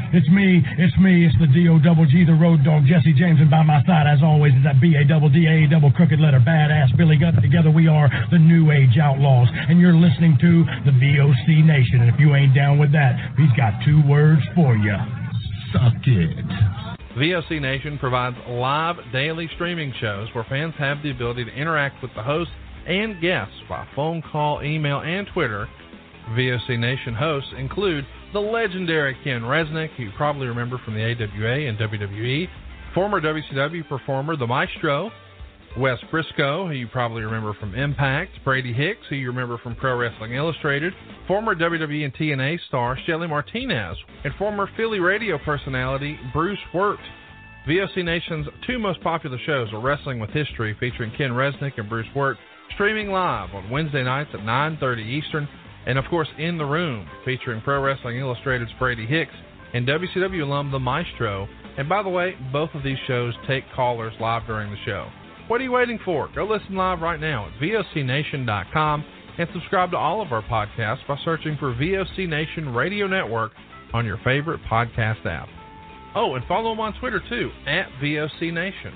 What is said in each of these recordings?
It's me, it's the D-O-double-G, the road dog, Jesse James, and by my side, as always, is that B-A-double-D-A, double crooked letter, badass Billy Gunn. Together we are the New Age Outlaws, and you're listening to the VOC Nation, and if you ain't down with that, he's got 2 words for you. Suck it. VOC Nation provides live daily streaming shows where fans have the ability to interact with the hosts and guests by phone call, email, and Twitter. VOC Nation hosts include the legendary Ken Resnick, who you probably remember from the AWA and WWE, former WCW performer The Maestro, Wes Briscoe, who you probably remember from Impact, Brady Hicks, who you remember from Pro Wrestling Illustrated, former WWE and TNA star Shelly Martinez, and former Philly radio personality Bruce Wirt. VOC Nation's 2 most popular shows are Wrestling with History, featuring Ken Resnick and Bruce Wirt, streaming live on Wednesday nights at 9:30 Eastern, and of course In the Room, featuring Pro Wrestling Illustrated's Brady Hicks and WCW alum The Maestro. And by the way, both of these shows take callers live during the show. What are you waiting for? Go listen live right now at VOCNation.com and subscribe to all of our podcasts by searching for VOC Nation Radio Network on your favorite podcast app. Oh, and follow them on Twitter too, at VOC Nation.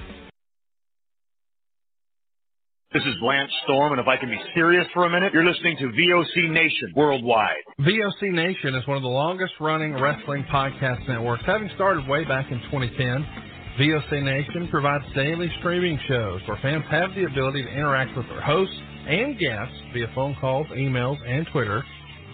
This is Lance Storm, and if I can be serious for a minute, you're listening to VOC Nation Worldwide. VOC Nation is one of the longest-running wrestling podcast networks, having started way back in 2010. VOC Nation provides daily streaming shows where fans have the ability to interact with their hosts and guests via phone calls, emails, and Twitter.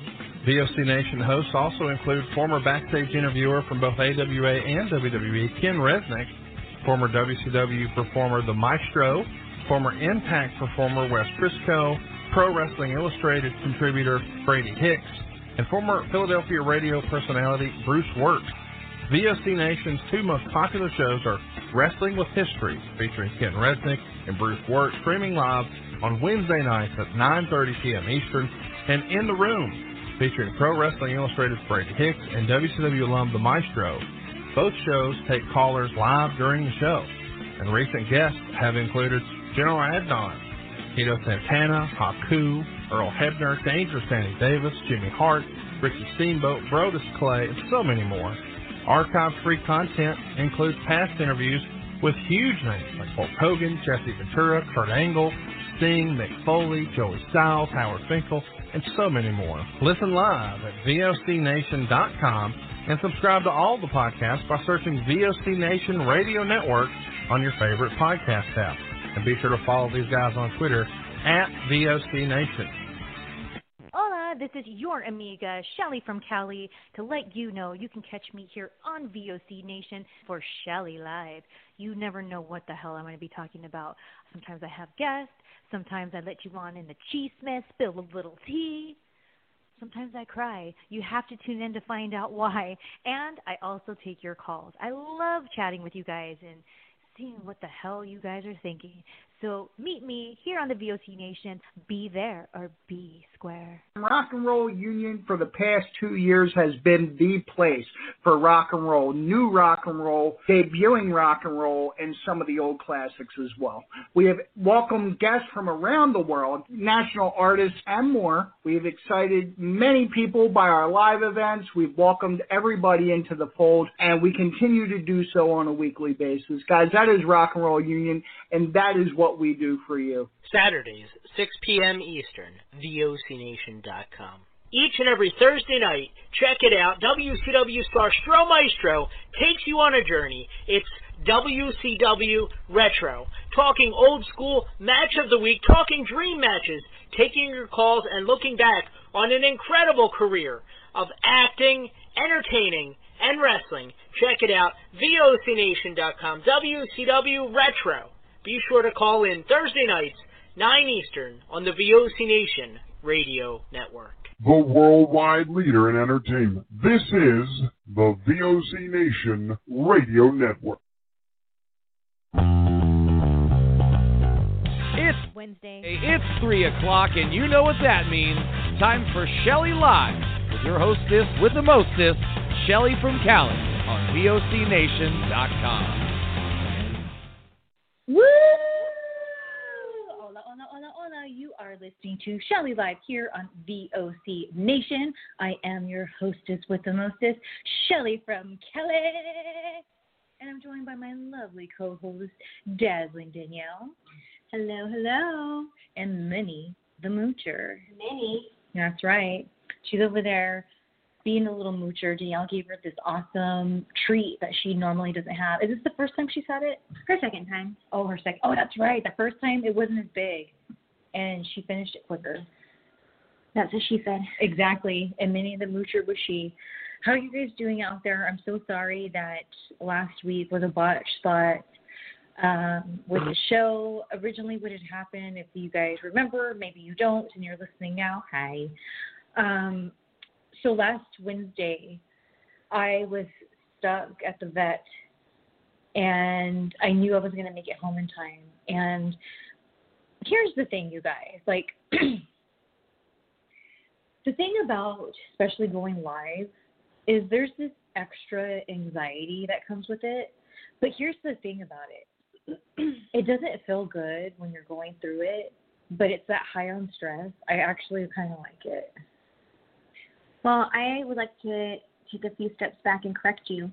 VOC Nation hosts also include former backstage interviewer from both AWA and WWE, Ken Resnick, former WCW performer The Maestro, former Impact performer Wes Briscoe, Pro Wrestling Illustrated contributor Brady Hicks, and former Philadelphia radio personality Bruce Wirt. VOC Nation's 2 most popular shows are Wrestling with History, featuring Ken Resnick and Bruce Wirt, streaming live on Wednesday nights at 9:30 p.m. Eastern, and In the Room, featuring Pro Wrestling Illustrated's Brady Hicks and WCW alum The Maestro. Both shows take callers live during the show, and recent guests have included General Adnan, Tito Santana, Haku, Earl Hebner, Dangerous Danny Davis, Jimmy Hart, Ricky Steamboat, Brodus Clay, and so many more. Archive-free content includes past interviews with huge names like Hulk Hogan, Jesse Ventura, Kurt Angle, Sting, Mick Foley, Joey Styles, Howard Finkel, and so many more. Listen live at VOCNation.com and subscribe to all the podcasts by searching VOC Nation Radio Network on your favorite podcast app. And be sure to follow these guys on Twitter at VOC Nation. Hola, this is your amiga, Shelly from Cali, to let you know you can catch me here on VOC Nation for Shelly Live. You never know what the hell I'm going to be talking about. Sometimes I have guests. Sometimes I let you on in the cheese-mess, spill a little tea. Sometimes I cry. You have to tune in to find out why. And I also take your calls. I love chatting with you guys and seeing what the hell you guys are thinking. So meet me here on the VOC Nation. Be there or be square. Rock and Roll Union for the past 2 years has been the place for rock and roll, new rock and roll, debuting rock and roll, and some of the old classics as well. We have welcomed guests from around the world, national artists, and more. We have excited many people by our live events. We've welcomed everybody into the fold, and we continue to do so on a weekly basis. Guys, that is Rock and Roll Union, and that is what we do for you. Saturdays, 6 p.m. Eastern, VOCNation.com. Each and every Thursday night, check it out, WCW star Stro Maestro takes you on a journey. It's WCW Retro, talking old school match of the week, talking dream matches, taking your calls and looking back on an incredible career of acting, entertaining, and wrestling. Check it out, VOCNation.com, WCW Retro. Be sure to call in Thursday nights, 9 Eastern, on the VOC Nation Radio Network. The worldwide leader in entertainment. This is the VOC Nation Radio Network. It's Wednesday. It's 3 o'clock, and you know what that means. Time for Shelly Live with your hostess with the mostest, Shelly from Cali, on VOCNation.com. Woo! Hola, hola, hola, hola. You are are listening to Shelly Live here on VOC Nation. I am your hostess with the mostest, Shelly from Cali. And I'm joined by my lovely co-host, Dazzling Danielle. Hello, hello. And Minnie, the moocher. Minnie. That's right. She's over there being a little moocher. Danielle gave her this awesome treat that she normally doesn't have. Is this the first time she's had it? Her second time. Oh, her second. Oh, that's right. The first time it wasn't as big, and she finished it quicker. That's what she said. Exactly. And Minnie the moocher was she. How are you guys doing out there? I'm so sorry that last week was a botch spot with the show. Originally, what had happened, if you guys remember, maybe you don't, and you're listening now, hi. So last Wednesday, I was stuck at the vet, and I knew I was going to make it home in time. And here's the thing, you guys. Like, the thing about especially going live is there's this extra anxiety that comes with it. But here's the thing about it. It doesn't feel good when you're going through it, but it's that high on stress. I actually kind of like it. Well, I would like to take a few steps back and correct you.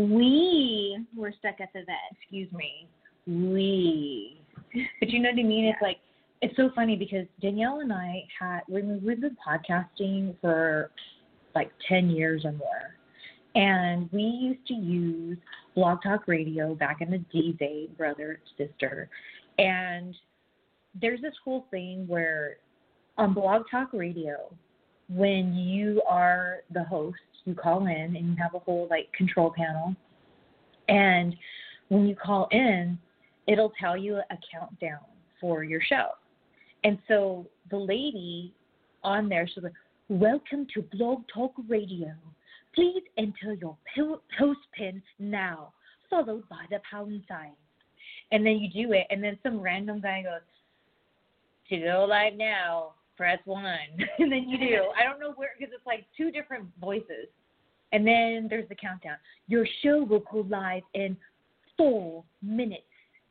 We were stuck at the vet. Excuse me. We. But you know what I mean? It's like, it's so funny because Danielle and I we've been podcasting for like 10 years or more. And we used to use Blog Talk Radio back in the D-Day, brother, sister. And there's this whole thing where on Blog Talk Radio, when you are the host, you call in and you have a whole like control panel. And when you call in, it'll tell you a countdown for your show. And so the lady on there, she's like, "Welcome to Blog Talk Radio. Please enter your host pin now, followed by the pound sign." And then you do it, and then some random guy goes, "To go live now, press 1." And then you do. I don't know where, because it's like two different voices. And then there's the countdown. Your show will go live in 4 minutes.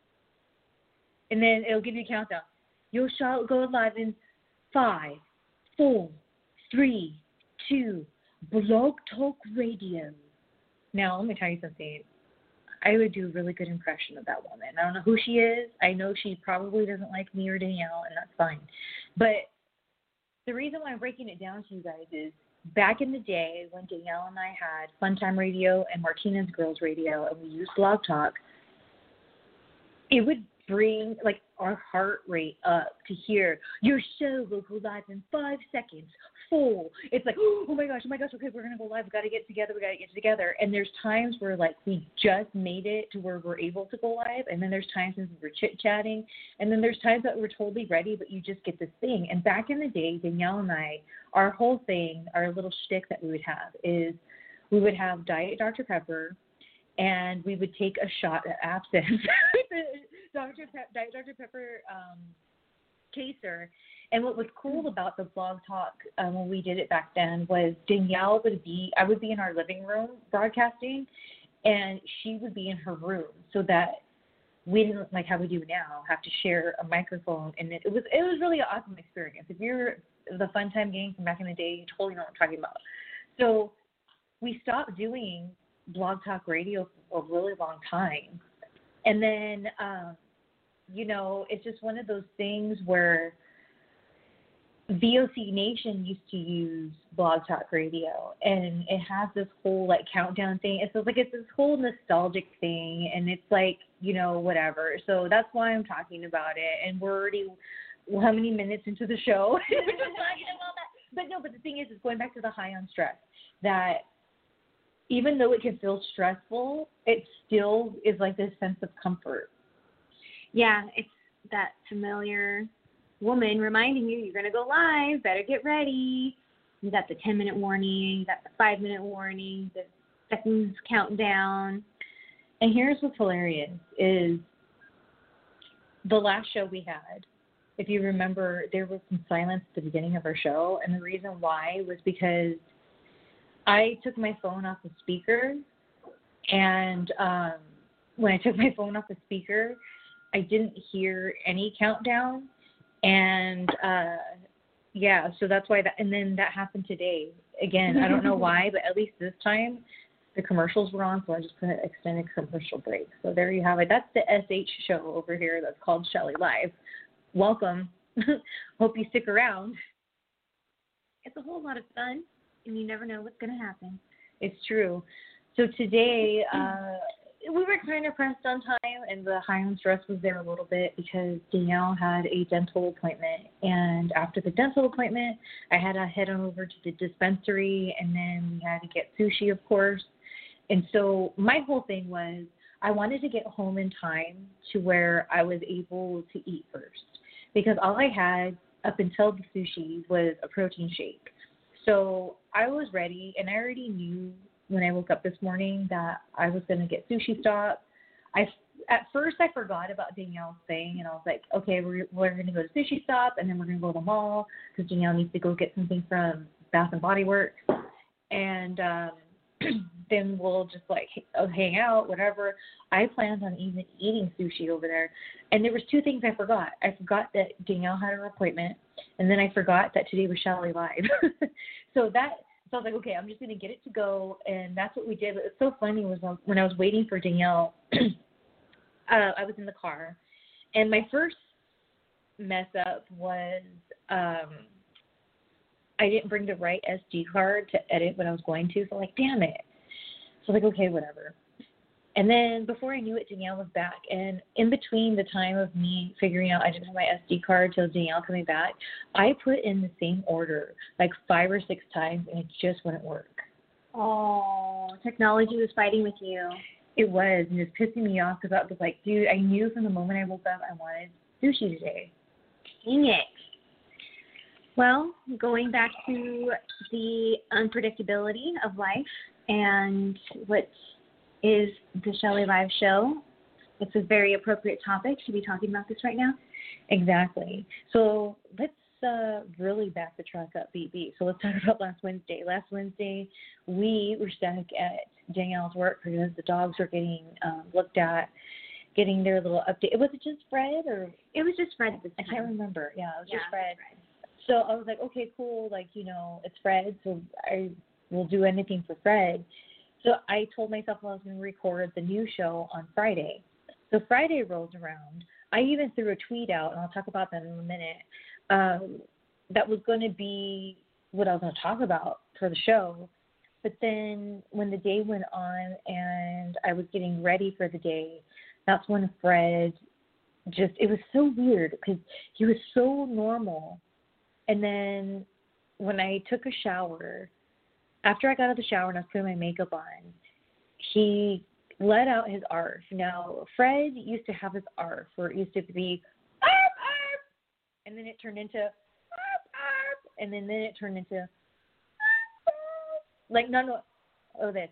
And then it'll give you a countdown. Your show will go live in 5, 4, 3, 2, Blog Talk Radio. Now, let me tell you something. I would do a really good impression of that woman. I don't know who she is. I know she probably doesn't like me or Danielle, and that's fine. But the reason why I'm breaking it down to you guys is back in the day when Danielle and I had Funtime Radio and Martinez Girls Radio, and we used Blog Talk, it would bring like our heart rate up to hear your show will go live in 5 seconds. 4. It's like, oh my gosh, okay, we're gonna go live. We gotta get together. And there's times where like we just made it to where we're able to go live, and then there's times when we're chit chatting, and then there's times that we're totally ready, but you just get this thing. And back in the day, Danielle and I, our whole thing, our little shtick that we would have is we would have Diet Dr. Pepper, and we would take a shot at absinthe. Diet Dr. Pepper chaser. And what was cool about the Blog Talk when we did it back then was I would be in our living room broadcasting, and she would be in her room, so that we didn't, like how we do now, have to share a microphone. And it was really an awesome experience. If you're the Funtime gang from back in the day, you totally know what I'm talking about. So we stopped doing Blog Talk Radio for a really long time. And then, it's just one of those things where VOC Nation used to use Blog Talk Radio, and it has this whole like countdown thing. It's like it's this whole nostalgic thing, and it's like, whatever. So that's why I'm talking about it. And we're already how many minutes into the show? We're just talking about that. But the thing is, it's going back to the high on stress, that even though it can feel stressful, it still is like this sense of comfort. Yeah, it's that familiar woman reminding you, you're going to go live, better get ready. You got the 10-minute warning, you got the 5-minute warning, the seconds countdown. And here's what's hilarious is the last show we had, if you remember, there was some silence at the beginning of our show, and the reason why was because I took my phone off the speaker, and when I took my phone off the speaker, I didn't hear any countdown. And, yeah, so that's why and then that happened today. Again, I don't know why, but at least this time the commercials were on, so I just put an extended commercial break. So there you have it. That's the SH show over here that's called Shelly Live. Welcome. Hope you stick around. It's a whole lot of fun, and you never know what's going to happen. It's true. So today, we were kind of pressed on time, and the high on stress was there a little bit because Danielle had a dental appointment. And after the dental appointment, I had to head on over to the dispensary, and then we had to get sushi, of course. And so my whole thing was I wanted to get home in time to where I was able to eat first, because all I had up until the sushi was a protein shake. So I was ready, and I already knew when I woke up this morning that I was going to get Sushi Stop. At first I forgot about Danielle's thing, and I was like, okay, we're going to go to Sushi Stop, and then we're going to go to the mall because Danielle needs to go get something from Bath & Body Works. And then we'll just like hang out, whatever. I planned on even eating sushi over there. And there was two things I forgot. I forgot that Danielle had her appointment, and then I forgot that today was Shelly Live. So I was like, okay, I'm just going to get it to go, and that's what we did. But it's so funny was when I was waiting for Danielle, I was in the car, and my first mess up was I didn't bring the right SD card to edit what I was going to, so I'm like, damn it. So I was like, okay, whatever. And then before I knew it, Danielle was back. And in between the time of me figuring out I didn't have my SD card till Danielle coming back, I put in the same order like 5 or 6 times, and it just wouldn't work. Oh, technology was fighting with you. It was, and it was pissing me off because I was like, dude, I knew from the moment I woke up I wanted sushi today. Dang it. Well, going back to the unpredictability of life and what is the Shelly Live show, it's a very appropriate topic to be talking about this right now. Exactly. So let's really back the truck up, BB. So let's talk about last Wednesday. Last Wednesday, we were stuck at Danielle's work because the dogs were getting looked at, getting their little update. Was it just Fred? Or it was just Fred this time. I can't remember. Yeah, it was just Fred. So I was like, okay, cool. Like, it's Fred, so I will do anything for Fred. So I told myself I was going to record the new show on Friday. So Friday rolls around. I even threw a tweet out, and I'll talk about that in a minute, that was going to be what I was going to talk about for the show. But then when the day went on and I was getting ready for the day, that's when Fred it was so weird because he was so normal. And then when I took a shower, after I got out of the shower and I was putting my makeup on, he let out his arf. Now, Fred used to have his arf where it used to be arf, arf, and then it turned into arf, arf, and then it turned into arf, arf. Like, this.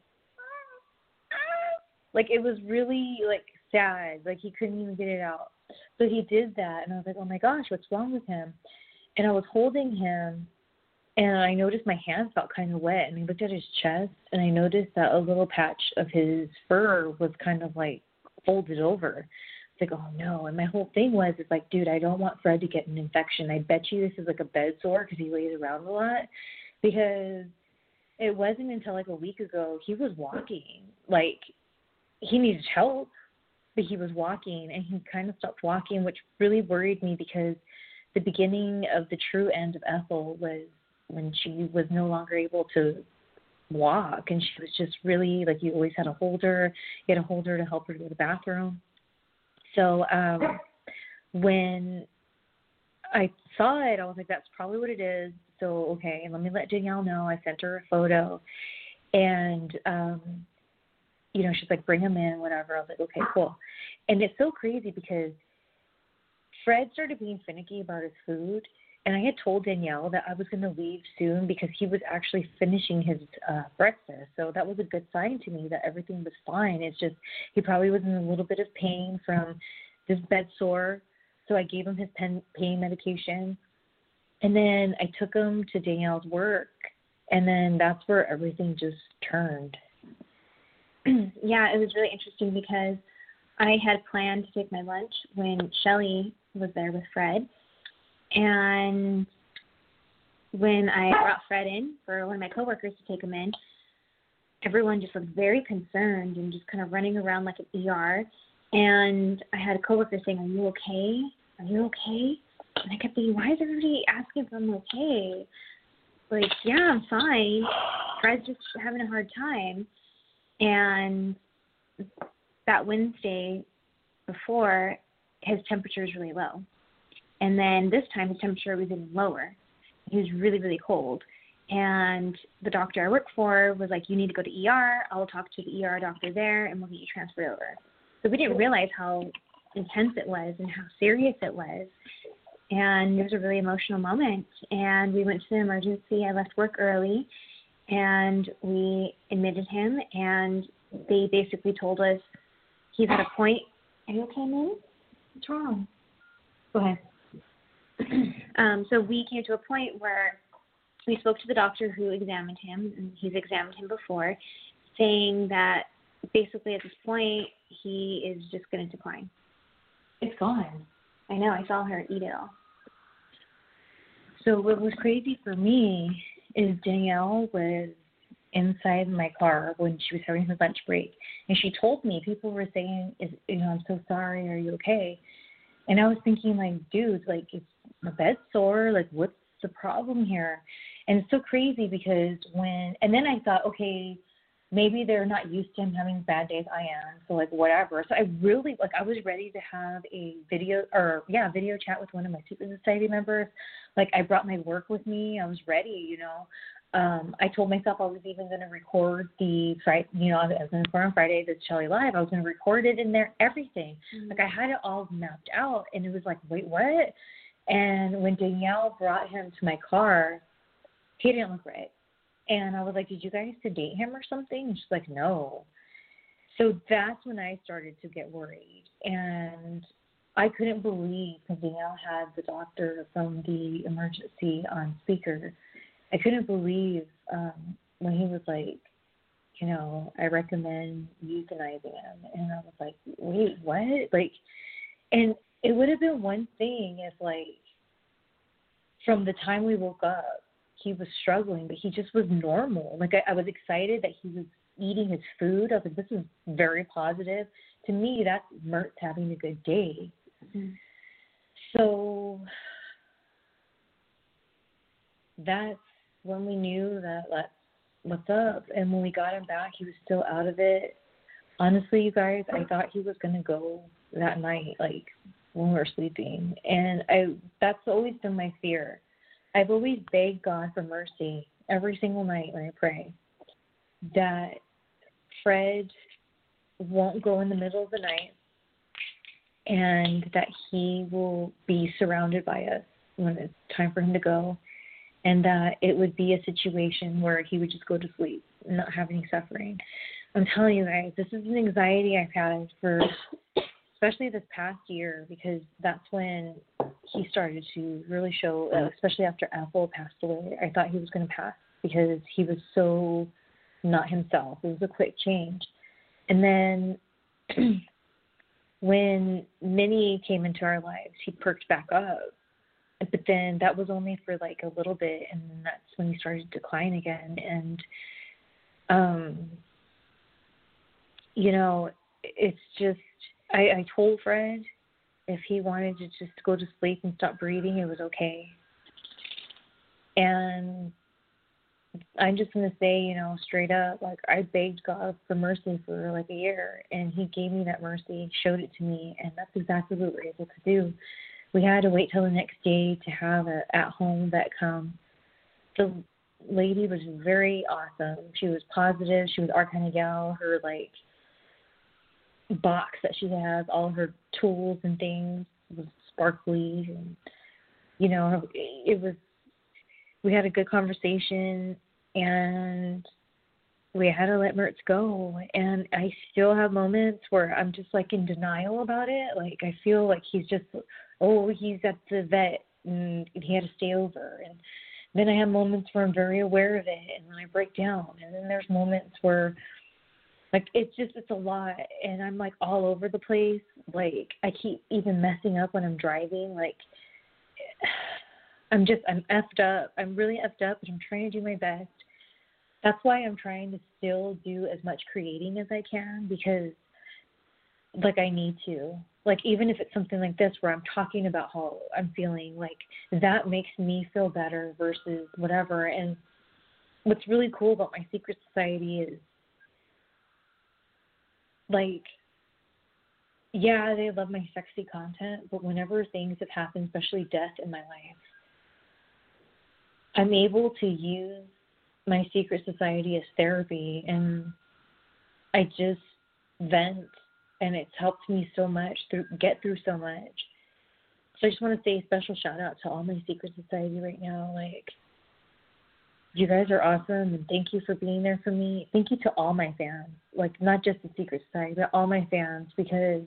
Like, it was really, sad. Like, he couldn't even get it out. So he did that, and I was like, oh, my gosh, what's wrong with him? And I was holding him, and I noticed my hands felt kind of wet, and I looked at his chest, and I noticed that a little patch of his fur was kind of, folded over. It's like, oh, no. And my whole thing was, dude, I don't want Fred to get an infection. I bet you this is a bed sore because he lays around a lot. Because it wasn't until, a week ago he was walking. He needed help, but he was walking, and he kind of stopped walking, which really worried me because the beginning of the true end of Ethel was when she was no longer able to walk, and she was just really, you always had to hold her. You had to hold her to help her to go to the bathroom. So when I saw it, I was like, that's probably what it is. So, okay, let me let Danielle know. I sent her a photo, and, she's like, bring him in, whatever. I was like, okay, cool. And it's so crazy because Fred started being finicky about his food, and I had told Danielle that I was going to leave soon because he was actually finishing his breakfast. So that was a good sign to me that everything was fine. It's just he probably was in a little bit of pain from this bed sore. So I gave him his pain medication, and then I took him to Danielle's work, and then that's where everything just turned. Yeah, it was really interesting because I had planned to take my lunch when Shelly was there with Fred, And when I brought Fred in for one of my coworkers to take him in, everyone just looked very concerned and just kind of running around like an ER. And I had a coworker saying, "Are you okay? Are you okay?" And I kept thinking, why is everybody asking if I'm okay? Like, yeah, I'm fine. Fred's just having a hard time. And that Wednesday before, his temperature was really low. And then this time, his temperature was even lower. He was really, really cold. And the doctor I work for was like, you need to go to ER. I'll talk to the ER doctor there, and we'll get you transferred over. So we didn't realize how intense it was and how serious it was. And it was a really emotional moment. And we went to the emergency. I left work early, and we admitted him. And they basically told us he's at a point. Are you okay, Minnie? What's wrong? Go ahead. So we came to a point where we spoke to the doctor who examined him, and he's examined him before, saying that basically at this point he is just going to decline. It's gone. I know. I saw her eat it all. So what was crazy for me is Danielle was inside my car when she was having her lunch break, and she told me, people were saying, I'm so sorry, are you okay? And I was thinking, like, dude, like, is my bed sore? Like, what's the problem here? And it's so crazy because and then I thought, okay, maybe they're not used to him having bad days. I am, so like whatever. So I really, I was ready to have a video chat with one of my Super Society members. Like, I brought my work with me. I was ready, I told myself I was even going to record the Friday, I was going to record on Friday the Shelly Live. I was going to record it in there, everything. Mm-hmm. Like, I had it all mapped out, and it was like, wait, what? And when Danielle brought him to my car, he didn't look right. And I was like, did you guys sedate him or something? And she's like, no. So that's when I started to get worried. And I couldn't believe, because Danielle had the doctor from the emergency on speaker. I couldn't believe when he was like, I recommend euthanizing him. And I was like, wait, what? Like, and it would have been one thing if, like, from the time we woke up, he was struggling, but he just was normal. Like, I was excited that he was eating his food. I was like, this is very positive. To me, that's Mertz having a good day. Mm-hmm. So that's when we knew that what's up. And when we got him back, he was still out of it. Honestly, you guys, I thought he was going to go that night, like, when we were sleeping. And that's always been my fear. I've always begged God for mercy every single night when I pray, that Fred won't go in the middle of the night, and that he will be surrounded by us when it's time for him to go, and that it would be a situation where he would just go to sleep and not have any suffering. I'm telling you guys, this is an anxiety I've had for especially this past year, because that's when he started to really show, especially after Apple passed away. I thought he was going to pass because he was so not himself. It was a quick change. And then when Minnie came into our lives, he perked back up. But then that was only for like a little bit, and then that's when he started to decline again. And, it's just, I told Fred if he wanted to just go to sleep and stop breathing, it was okay. And I'm just going to say, straight up, like, I begged God for mercy for like a year, and he gave me that mercy, showed it to me, and that's exactly what we were able to do. We had to wait till the next day to have an at-home vet come. The lady was very awesome. She was positive. She was our kind of gal. Her, like, box that she has, all her tools and things was sparkly, and it was, we had a good conversation, and we had to let Mertz go. And I still have moments where I'm just like in denial about it. Like, I feel like he's at the vet and he had to stay over, and then I have moments where I'm very aware of it and then I break down, and then there's moments where, like, it's a lot, and I'm, like, all over the place. Like, I keep even messing up when I'm driving. Like, I'm effed up. I'm really effed up, but I'm trying to do my best. That's why I'm trying to still do as much creating as I can, because like I need to. Like, even if it's something like this where I'm talking about how I'm feeling, like that makes me feel better versus whatever. And what's really cool about my secret society is, like, yeah, they love my sexy content, but whenever things have happened, especially death in my life, I'm able to use my secret society as therapy, and I just vent, and it's helped me so much get through so much. So I just want to say a special shout out to all my secret society right now. Like, you guys are awesome, and thank you for being there for me. Thank you to all my fans, like not just the secret society, but all my fans, because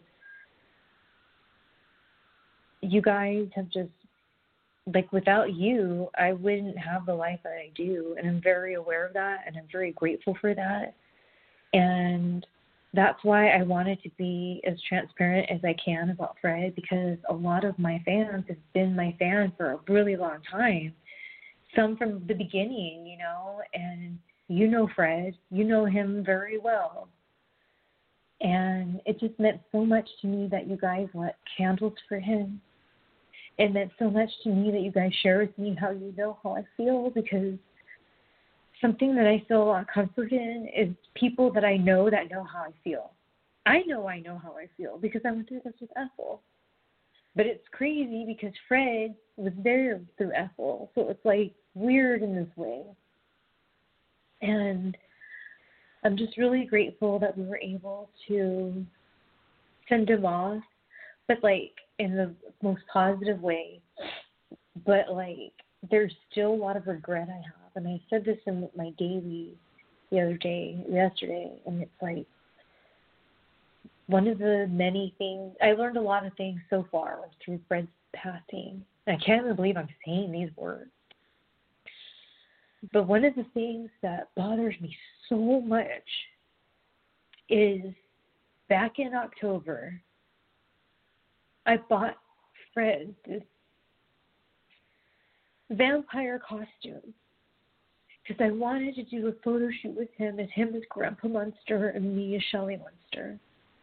you guys have just, like, without you, I wouldn't have the life that I do, and I'm very aware of that, and I'm very grateful for that. And that's why I wanted to be as transparent as I can about Fred, because a lot of my fans have been my fans for a really long time, some from the beginning, you know, and you know Fred, you know him very well. And it just meant so much to me that you guys lit candles for him. It meant so much to me that you guys share with me how you know how I feel, because something that I feel a lot of comfort in is people that I know that know how I feel. I know how I feel because I went through this with Ethel. But it's crazy because Fred was there through Ethel, so it's like weird in this way. And I'm just really grateful that we were able to send him off, but like in the most positive way. But like there's still a lot of regret I have, and I said this in my daily yesterday, and it's like one of the many things I learned a lot of things so far through Fred's passing. I can't even believe I'm saying these words. But one of the things that bothers me so much is back in October, I bought Fred this vampire costume because I wanted to do a photo shoot with him as Grandpa Munster and me as Shelley Munster.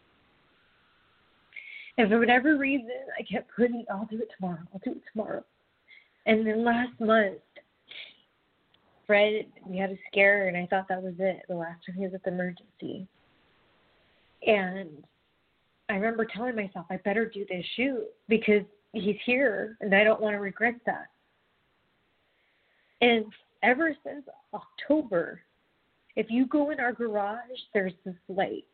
And for whatever reason, I kept putting, I'll do it tomorrow. And then last month, Fred, we had a scare, and I thought that was it, the last time he was at the emergency. And I remember telling myself, I better do this shoot because he's here, and I don't want to regret that. And ever since October, if you go in our garage, there's this, like,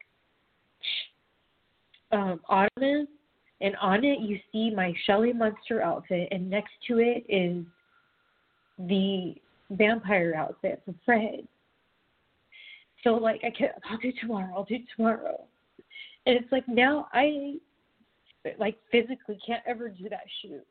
ottoman, and on it you see my Shelley Munster outfit, and next to it is the vampire outfit for Fred. So, like, I'll do tomorrow. And it's like now I, like, physically can't ever do that shoot.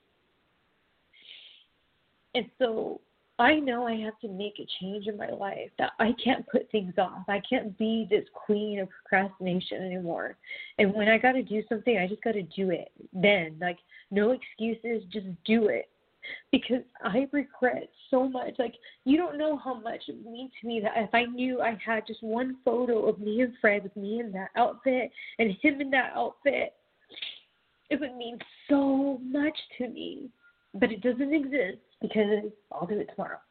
And so I know I have to make a change in my life, that I can't put things off. I can't be this queen of procrastination anymore. And when I got to do something, I just got to do it then. Like, no excuses, just do it. Because I regret so much. Like, you don't know how much it means to me that if I knew I had just one photo of me and Fred with me in that outfit and him in that outfit, it would mean so much to me. But it doesn't exist because I'll do it tomorrow.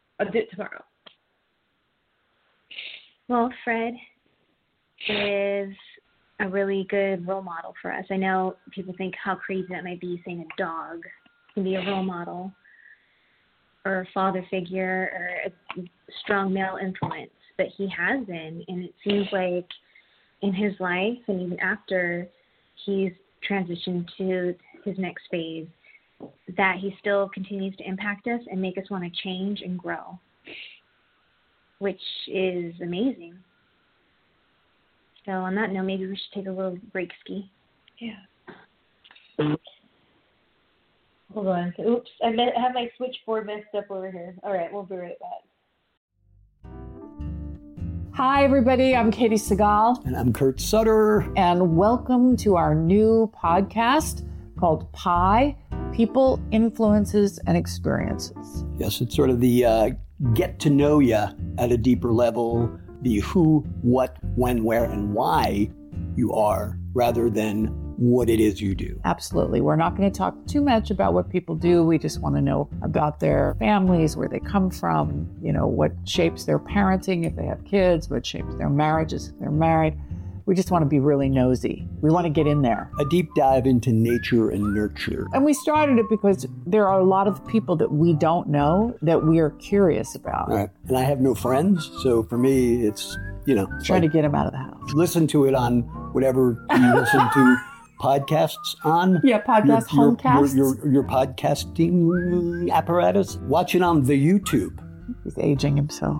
Well, Fred is a really good role model for us. I know people think how crazy that might be, saying a dog can be a role model or a father figure or a strong male influence, but he has been, and it seems like in his life and even after he's transitioned to his next phase, that he still continues to impact us and make us want to change and grow, which is amazing. So on that note, maybe we should take a little break ski. Yeah. Hold on. Oops, I have my switchboard messed up over here. All right, we'll be right back. Hi, everybody. I'm Katie Segal. And I'm Kurt Sutter. And welcome to our new podcast called Pi, people, influences, and experiences. Yes, it's sort of the get to know you at a deeper level, the who, what, when, where, and why you are, rather than what it is you do. Absolutely. We're not going to talk too much about what people do. We just want to know about their families, where they come from, what shapes their parenting if they have kids, what shapes their marriages if they're married. We just want to be really nosy. We want to get in there. A deep dive into nature and nurture. And we started it because there are a lot of people that we don't know that we are curious about. Right. And I have no friends, so for me, it's, trying to get them out of the house. Listen to it on whatever you listen to podcasts on. Yeah, homecasts. Your podcasting apparatus. Watch it on the YouTube. He's aging himself.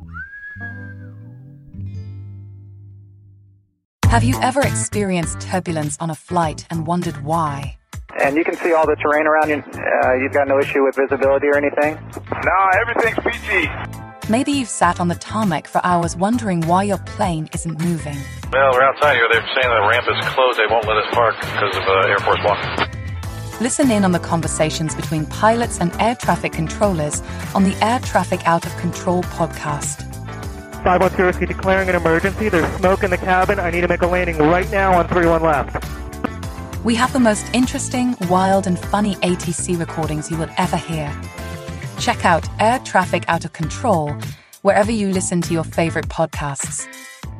Have you ever experienced turbulence on a flight and wondered why? And you can see all the terrain around you. You've got no issue with visibility or anything? No, everything's PG. Maybe you've sat on the tarmac for hours wondering why your plane isn't moving. Well, we're outside here. They're saying the ramp is closed. They won't let us park because of Air Force One. Listen in on the conversations between pilots and air traffic controllers on the Air Traffic Out of Control podcast. 510 Whiskey declaring an emergency. There's smoke in the cabin. I need to make a landing right now on 31 left. We have the most interesting, wild, and funny ATC recordings you will ever hear. Check out Air Traffic Out of Control wherever you listen to your favorite podcasts.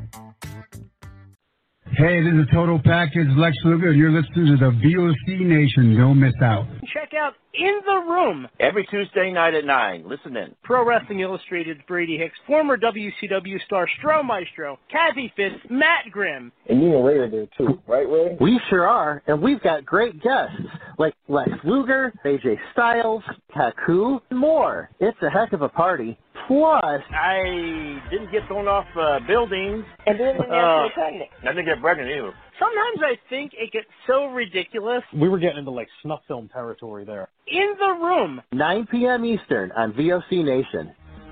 Hey, this is Total Package Lex Luger, and you're listening to the VOC Nation. Don't miss out. Check out In the Room every Tuesday night at 9. Listen in. Pro Wrestling Illustrated's Brady Hicks, former WCW star Stro Maestro, Kathy Fitz, Matt Grimm. And you and Ray are there too, right, Ray? We sure are, and we've got great guests like Lex Luger, AJ Styles, Taku, and more. It's a heck of a party. Plus, I didn't get thrown off buildings. And didn't get pregnant. I didn't get pregnant either. Sometimes I think it gets so ridiculous. We were getting into like snuff film territory there. In the Room. 9 p.m. Eastern on VOC Nation.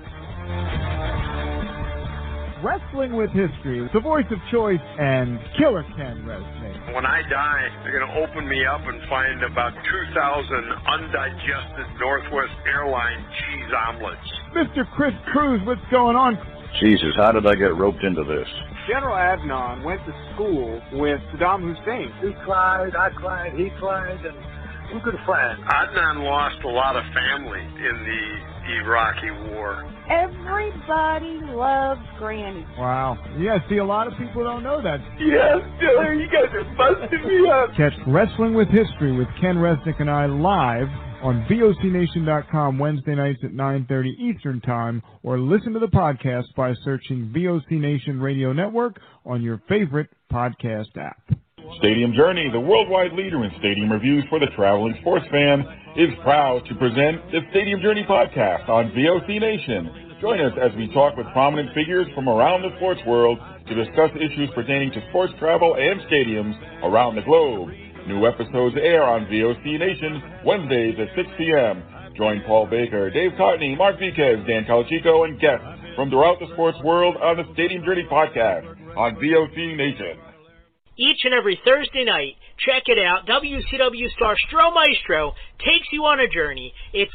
Wrestling with History, the voice of choice, and Killer Ken Resnick. When I die, they're going to open me up and find about 2,000 undigested Northwest Airlines cheese omelets. Mr. Chris Cruz, what's going on? Jesus, how did I get roped into this? General Adnan went to school with Saddam Hussein. He cried, I cried, he cried, and we're good friends. Adnan lost a lot of family in the Iraqi war. Everybody loves Granny. Wow. Yeah, see, a lot of people don't know that. Yes, Killer, you guys are busting me up. Catch Wrestling with History with Ken Resnick and I live on VOCNation.com Wednesday nights at 9:30 Eastern Time, or listen to the podcast by searching VOC Nation Radio Network on your favorite podcast app. Stadium Journey, the worldwide leader in stadium reviews for the traveling sports fan, is proud to present the Stadium Journey podcast on VOC Nation. Join us as we talk with prominent figures from around the sports world to discuss issues pertaining to sports travel and stadiums around the globe. New episodes air on VOC Nation Wednesdays at 6 p.m. Join Paul Baker, Dave Cotney, Mark Viquez, Dan Calachico, and guests from throughout the sports world on the Stadium Journey podcast on VOC Nation. Each and every Thursday night, check it out. WCW star Stro Maestro takes you on a journey. It's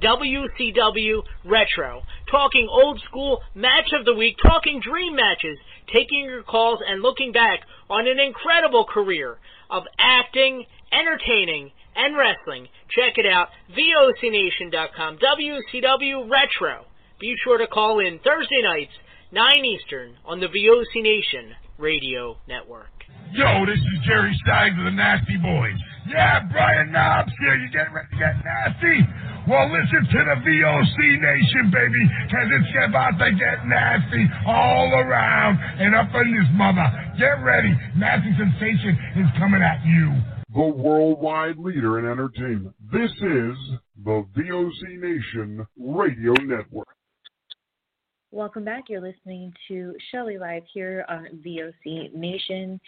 WCW Retro. Talking old school match of the week, talking dream matches, taking your calls and looking back on an incredible career of acting, entertaining, and wrestling. Check it out, VOCNation.com, WCW Retro. Be sure to call in Thursday nights, 9 Eastern, on the VOC Nation Radio Network. Yo, this is Jerry Stein of the Nasty Boys. Yeah, Brian Knobs here. You getting ready to get nasty? Well, listen to the VOC Nation, baby, because it's about to get nasty all around and up in this mother. Get ready. Nasty Sensation is coming at you. The worldwide leader in entertainment. This is the VOC Nation Radio Network. Welcome back. You're listening to Shelly Live here on VOC Nation.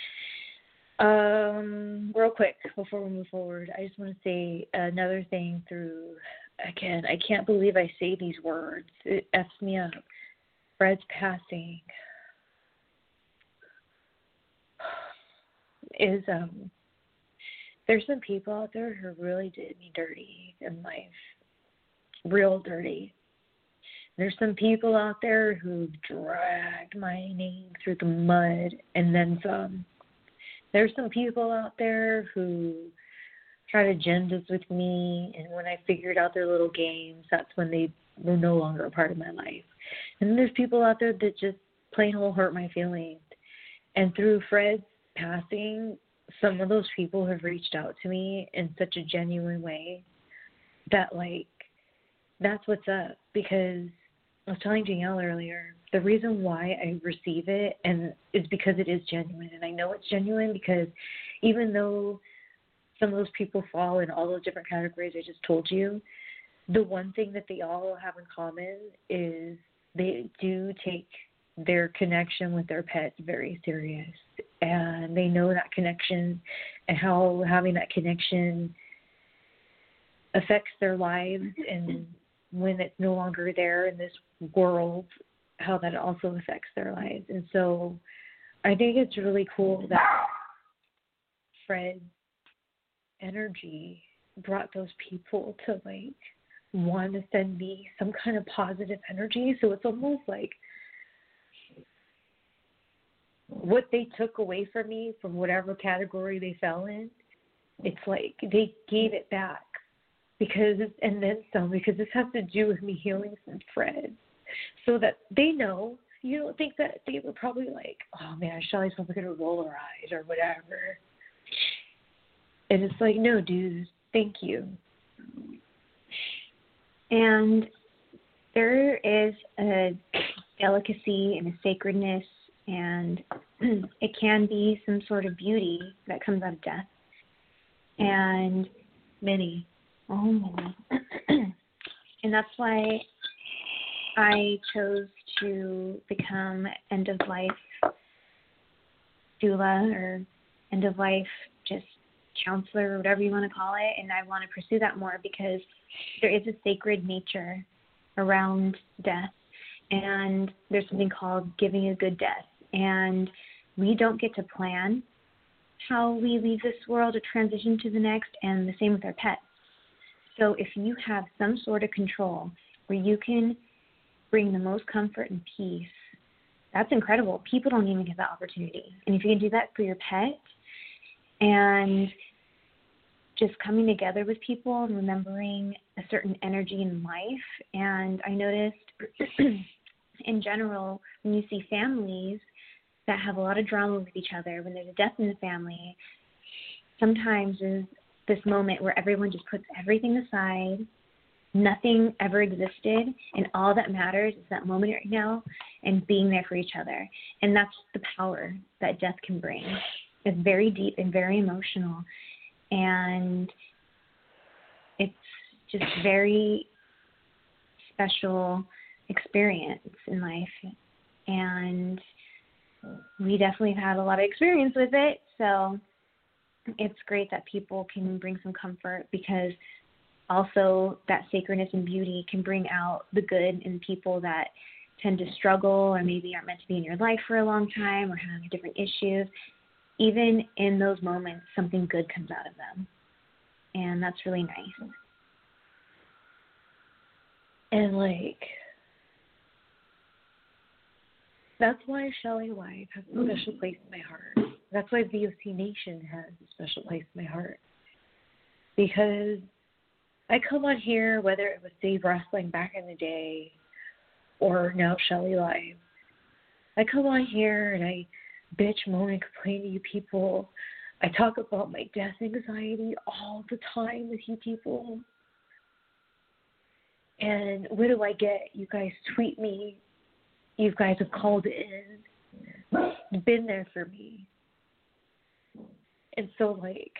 Real quick, before we move forward, I just want to say another thing through, again, I can't believe I say these words. It F's me up. Fred's passing is there's some people out there who really did me dirty in life, real dirty. There's some people out there who dragged my name through the mud and then some. There's some people out there who tried agendas with me, and when I figured out their little games, that's when they were no longer a part of my life. And there's people out there that just plain old hurt my feelings. And through Fred's passing, some of those people have reached out to me in such a genuine way that, like, that's what's up. Because I was telling Danielle earlier, the reason why I receive it and is because it is genuine. And I know it's genuine because even though some of those people fall in all those different categories I just told you, the one thing that they all have in common is they do take their connection with their pets very serious. And they know that connection and how having that connection affects their lives, and when it's no longer there in this world, how that also affects their lives. And so I think it's really cool that Fred's energy brought those people to, like, want to send me some kind of positive energy. So it's almost like what they took away from me from whatever category they fell in, it's like they gave it back because, and then some, because this has to do with me healing from Fred, so that they know. You don't think that they were probably like, oh man, Shelly's probably going to roll her eyes or whatever. And it's like, no, dude, thank you. And there is a delicacy and a sacredness, and it can be some sort of beauty that comes out of death. And many. And that's why I chose to become end-of-life doula or end-of-life just counselor or whatever you want to call it. And I want to pursue that more because there is a sacred nature around death. And there's something called giving a good death. And we don't get to plan how we leave this world or transition to the next, and the same with our pets. So if you have some sort of control where you can bring the most comfort and peace, that's incredible. People don't even get that opportunity. And if you can do that for your pet and just coming together with people and remembering a certain energy in life. And I noticed in general, when you see families that have a lot of drama with each other, when there's a death in the family, sometimes is this moment where everyone just puts everything aside, nothing ever existed, and all that matters is that moment right now and being there for each other. And that's the power that death can bring. It's very deep and very emotional, and it's just very special experience in life. And we definitely have had a lot of experience with it, so it's great that people can bring some comfort, because also that sacredness and beauty can bring out the good in people that tend to struggle or maybe aren't meant to be in your life for a long time or have different issues. Even in those moments, something good comes out of them, and that's really nice. And, like, that's why Shelly Live has a special place in my heart. That's why VOC Nation has a special place in my heart. Because I come on here, whether it was Save Wrestling back in the day or now Shelly Live, I come on here and I bitch, moan, and complain to you people. I talk about my death anxiety all the time with you people. And what do I get? You guys tweet me. You guys have called in, been there for me. And so, like,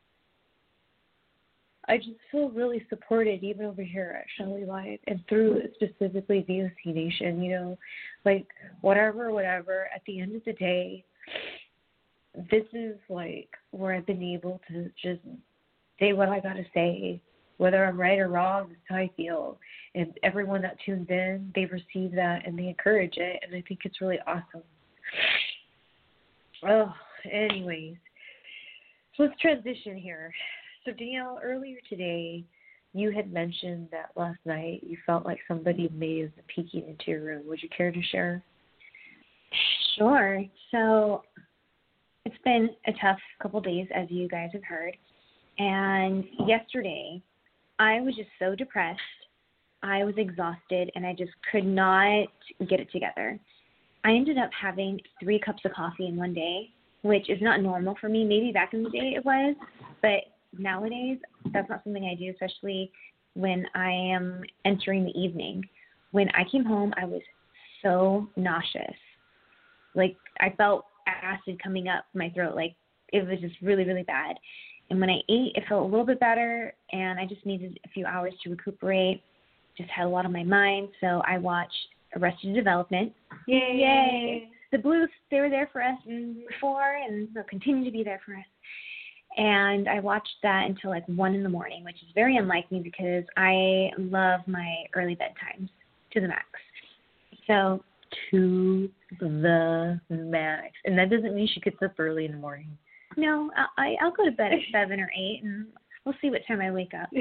I just feel really supported even over here at Shelly Live and through specifically VOC Nation, you know, like, whatever, at the end of the day, this is, like, where I've been able to just say what I got to say. Whether I'm right or wrong, that's how I feel. And everyone that tunes in, they receive that and they encourage it, and I think it's really awesome. Oh, anyways, So let's transition here. So Danielle, earlier today, you had mentioned that last night you felt like somebody may have been peeking into your room. Would you care to share? Sure. So it's been a tough couple days, as you guys have heard. And yesterday, I was just so depressed. I was exhausted, and I just could not get it together. I ended up having 3 cups of coffee in one day, which is not normal for me. Maybe back in the day it was, but nowadays that's not something I do, especially when I am entering the evening. When I came home, I was so nauseous. Like, I felt acid coming up my throat. Like, it was just really, really bad. And when I ate, it felt a little bit better, and I just needed a few hours to recuperate. Just had a lot on my mind, so I watched Arrested Development. Yay! The Blues, they were there for us before, and they'll continue to be there for us. And I watched that until like 1 in the morning, which is very unlike me because I love my early bedtimes to the max. So to the max. And that doesn't mean she gets up early in the morning. No, I'll go to bed at 7 or 8, and we'll see what time I wake up.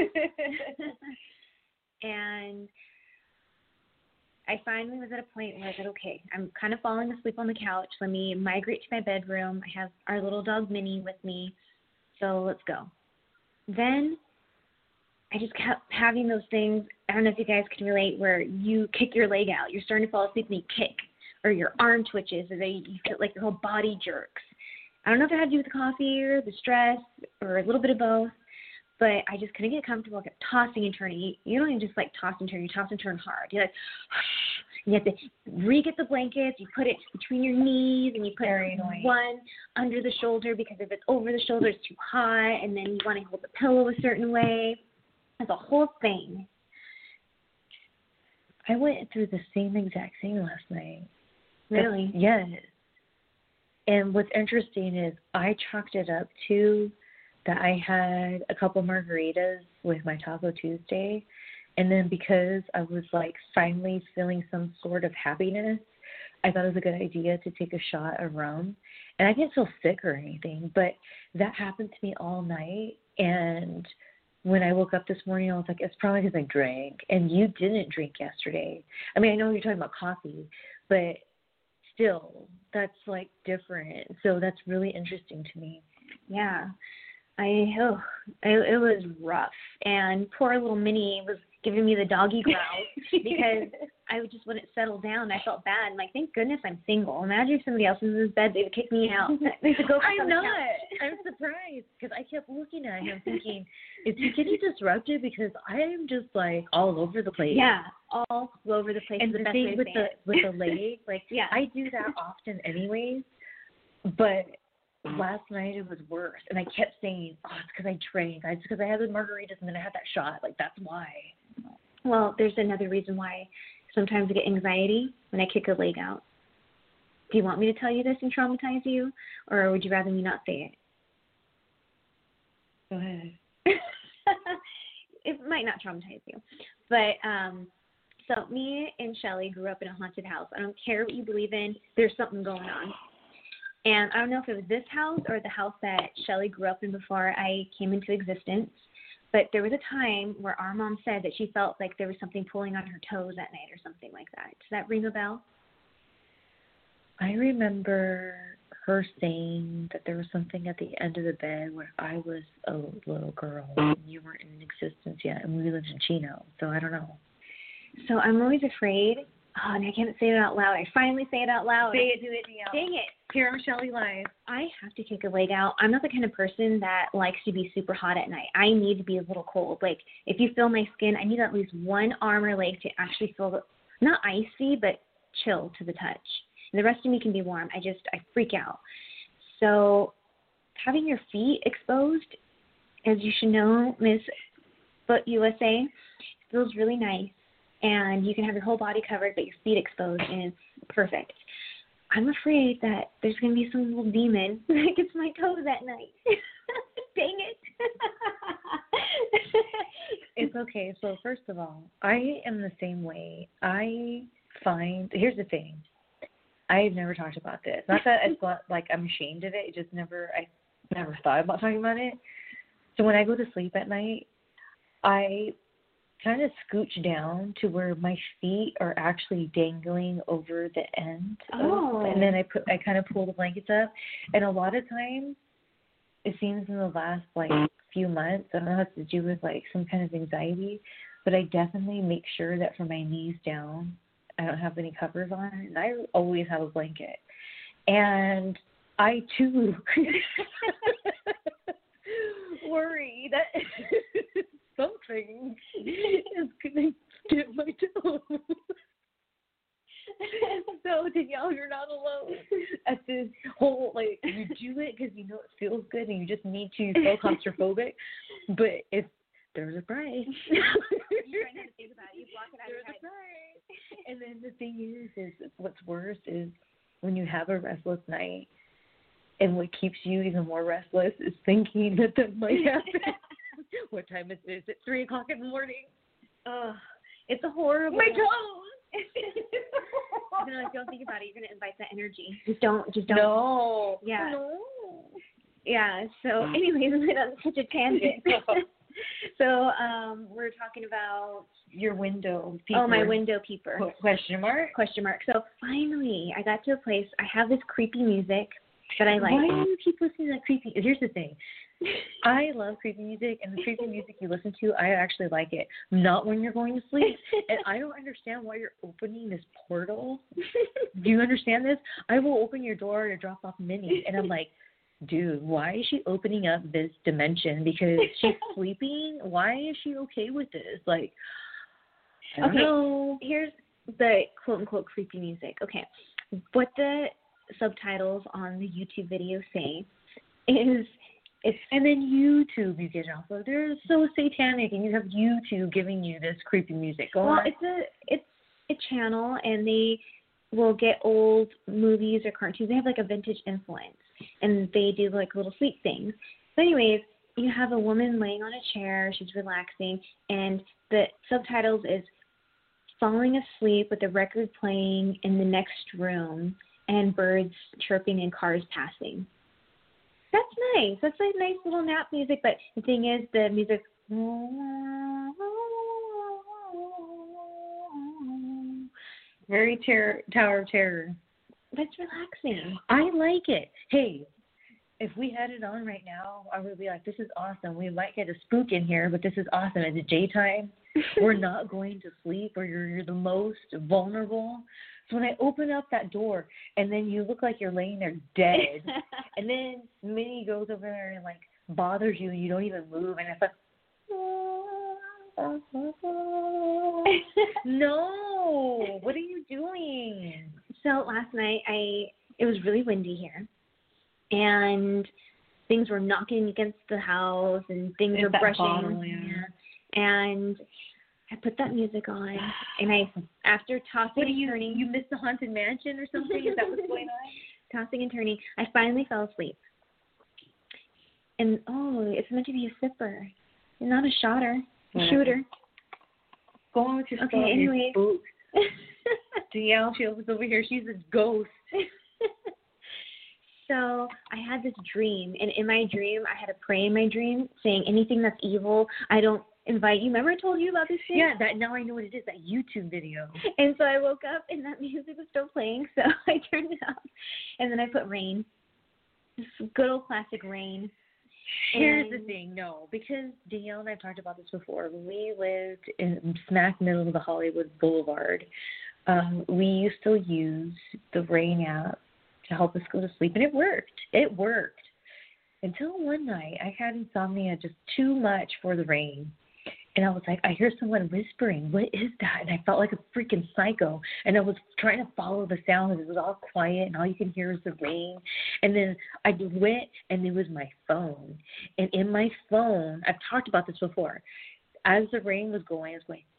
And I finally was at a point where I said, okay, I'm kind of falling asleep on the couch. Let me migrate to my bedroom. I have our little dog, Minnie, with me. So let's go. Then I just kept having those things. I don't know if you guys can relate, where you kick your leg out. You're starting to fall asleep and you kick, or your arm twitches, or you feel like your whole body jerks. I don't know if it had to do with the coffee or the stress or a little bit of both, but I just couldn't get comfortable. I kept tossing and turning. You don't even just like toss and turn. You toss and turn hard. You're like, you have to re-get the blankets. You put it between your knees, and you put one under the shoulder, because if it's over the shoulder, it's too hot, and then you want to hold the pillow a certain way. It's a whole thing. I went through the same exact thing last night. Really? Yes. And what's interesting is I chalked it up to that I had a couple margaritas with my Taco Tuesday. And then because I was like finally feeling some sort of happiness, I thought it was a good idea to take a shot of rum. And I didn't feel sick or anything, but that happened to me all night. And when I woke up this morning, I was like, it's probably because I drank. And you didn't drink yesterday. I mean, I know you're talking about coffee, but still, that's like different. So that's really interesting to me. Yeah. It was rough. And poor little Minnie was giving me the doggy growl because I just wouldn't settle down. I felt bad. I'm like, thank goodness I'm single. Imagine if somebody else was in his bed, they would kick me out. They would go I'm not. I'm surprised because I kept looking at him thinking, is he getting disrupted? Because I am just like all over the place. Yeah, all over the place. And the thing with the leg, like yeah. I do that often anyways, but last night it was worse. And I kept saying, oh, it's because I drank. It's because I had the margaritas and then I had that shot. Like, that's why. Well, there's another reason why sometimes I get anxiety when I kick a leg out. Do you want me to tell you this and traumatize you, or would you rather me not say it? Go ahead. It might not traumatize you. But so me and Shelly grew up in a haunted house. I don't care what you believe in. There's something going on. And I don't know if it was this house or the house that Shelly grew up in before I came into existence, but there was a time where our mom said that she felt like there was something pulling on her toes at night or something like that. Does that ring a bell? I remember her saying that there was something at the end of the bed where I was a little girl and you weren't in existence yet, and we lived in Chino, so I don't know. So I'm always afraid. Oh, and I can't say it out loud. I finally say it out loud. Say it, do it, Dang it. Here I'm Shelly live. I have to kick a leg out. I'm not the kind of person that likes to be super hot at night. I need to be a little cold. Like, if you feel my skin, I need at least one arm or leg to actually feel, not icy, but chill to the touch. And the rest of me can be warm. I freak out. So having your feet exposed, as you should know, Miss Foot USA, feels really nice. And you can have your whole body covered, but your feet exposed, and it's perfect. I'm afraid that there's going to be some little demon that gets my toes at night. Dang it. It's okay. So first of all, I am the same way. Here's the thing. I've never talked about this. Not that it's like I'm ashamed of it. It just never, never thought about talking about it. So when I go to sleep at night, I kind of scooch down to where my feet are actually dangling over the end. And then I kind of pull the blankets up. And a lot of times, it seems in the last like few months, I don't know if it has to do with like some kind of anxiety, but I definitely make sure that from my knees down, I don't have any covers on, and I always have a blanket. And I too worry that something is going to dip my toe. So Danielle, you're not alone at this whole, like, you do it because you know it feels good and you just need to feel claustrophobic. But if there's a price. You try not to think about it. You block it out of your head. And then the thing is what's worse is when you have a restless night, and what keeps you even more restless is thinking that might happen. What time is it? Is it 3 o'clock in the morning? It's a horrible. My toes! No, don't think about it. You're going to invite that energy. Just don't. No. Yeah. No. Yeah. So, anyways, we went on such a tangent. So, we're talking about your window peeper. Oh, my window peeper. Question mark? So, finally, I got to a place. I have this creepy music that I like. Why do you keep listening to that creepy? Here's the thing. I love creepy music, and the creepy music you listen to, I actually like it. Not when you're going to sleep. And I don't understand why you're opening this portal. Do you understand this? I will open your door to drop off Minnie, and I'm like, dude, why is she opening up this dimension? Because she's sleeping? Why is she okay with this? Like, I don't know. Here's the quote-unquote creepy music. Okay. What the subtitles on the YouTube video say is... And then YouTube you get off of. They're so satanic, and you have YouTube giving you this creepy music. Go on. It's a channel, and they will get old movies or cartoons. They have like a vintage influence, and they do like little sleep things. So anyways, you have a woman laying on a chair. She's relaxing, and the subtitles is falling asleep with the record playing in the next room and birds chirping and cars passing. That's nice. That's like nice little nap music. But the thing is, the music. Very Tower of Terror. That's relaxing. I like it. Hey, if we had it on right now, I would be like, this is awesome. We might get a spook in here, but this is awesome. It's daytime. We're not going to sleep, or you're the most vulnerable. So when I open up that door, and then you look like you're laying there dead, and then Minnie goes over there and like bothers you, and you don't even move, and it's like, no, what are you doing? So last night it was really windy here, and things were knocking against the house, and things were brushing, and I put that music on, and after tossing and turning. You missed the Haunted Mansion or something? Is that what's going on? Tossing and turning, I finally fell asleep. And, it's meant to be a sipper, not a shooter. Go on with your story. Okay, anyway. Danielle, she was over here. She's a ghost. So I had this dream, and in my dream, I had to pray in my dream, saying anything that's evil, I don't invite you. Remember I told you about this thing? Yeah, now I know what it is, that YouTube video. And so I woke up, and that music was still playing, so I turned it off. And then I put Rain. This good old classic Rain. Here's the thing, no, because Danielle and I have talked about this before. When we lived in smack middle of the Hollywood Boulevard, we used to use the Rain app to help us go to sleep, and it worked. It worked. Until one night, I had insomnia just too much for the Rain. And I was like, I hear someone whispering. What is that? And I felt like a freaking psycho. And I was trying to follow the sound. It was all quiet, and all you can hear is the rain. And then I went, and it was my phone. And in my phone, I've talked about this before. As the rain was going, I was going,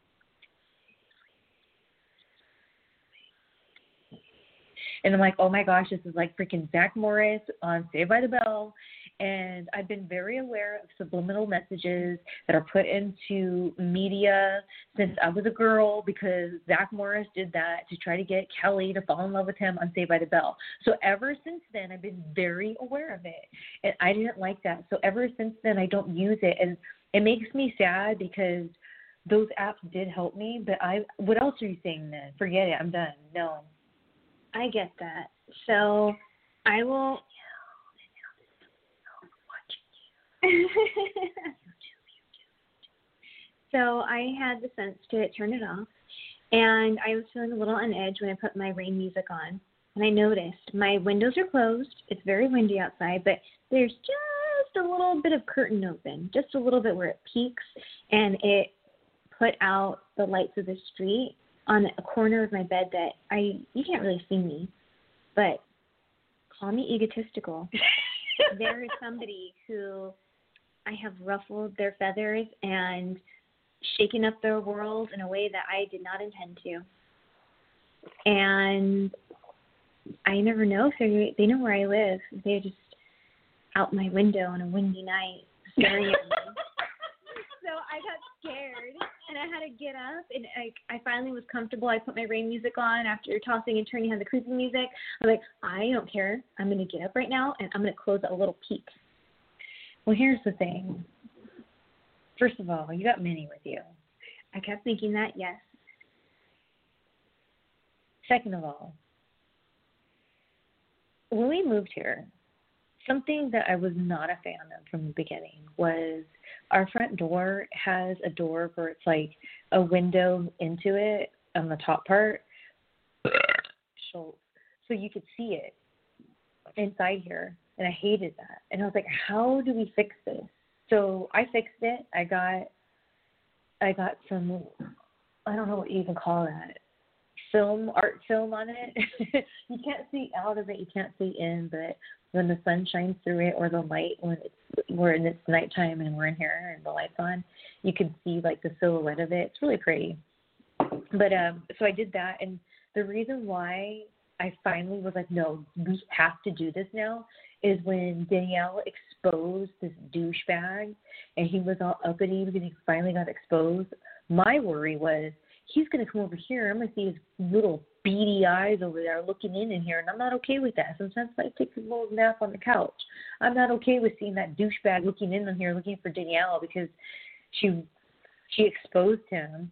and I'm like, oh my gosh, this is like freaking Zach Morris on Saved by the Bell. And I've been very aware of subliminal messages that are put into media since I was a girl, because Zach Morris did that to try to get Kelly to fall in love with him on Saved by the Bell. So ever since then, I've been very aware of it. And I didn't like that. So ever since then, I don't use it. And it makes me sad because those apps did help me. But what else are you saying then? Forget it. I'm done. No. I get that. So I will... So I had the sense to turn it off, and I was feeling a little on edge when I put my rain music on, and I noticed my windows are closed. It's very windy outside, but there's just a little bit of curtain open, just a little bit where it peaks, and it put out the lights of the street on a corner of my bed that you can't really see me, but call me egotistical. There is somebody who I have ruffled their feathers and shaken up their world in a way that I did not intend to. And I never know if they know where I live. They're just out my window on a windy night staring at me. So I got scared, and I had to get up, and I finally was comfortable. I put my rain music on after tossing and turning on the creepy music. I'm like, I don't care. I'm going to get up right now, and I'm going to close a little peek. Well, here's the thing. First of all, you got Minnie with you. I kept thinking that, yes. Second of all, when we moved here, something that I was not a fan of from the beginning was our front door has a door where it's like a window into it on the top part. So you could see it inside here. And I hated that. And I was like, how do we fix this? So I fixed it. I got some, I don't know what you even call that, art film on it. You can't see out of it, you can't see in, but when the sun shines through it, or the light when it's nighttime and we're in here and the light's on, you can see like the silhouette of it. It's really pretty. But so I did that, and the reason why I finally was like, no, we have to do this now, is when Danielle exposed this douchebag, and he was all uppity because he finally got exposed. My worry was, he's going to come over here, I'm going to see his little beady eyes over there looking in here, and I'm not okay with that. Sometimes I take a little nap on the couch. I'm not okay with seeing that douchebag looking in on here looking for Danielle because she exposed him.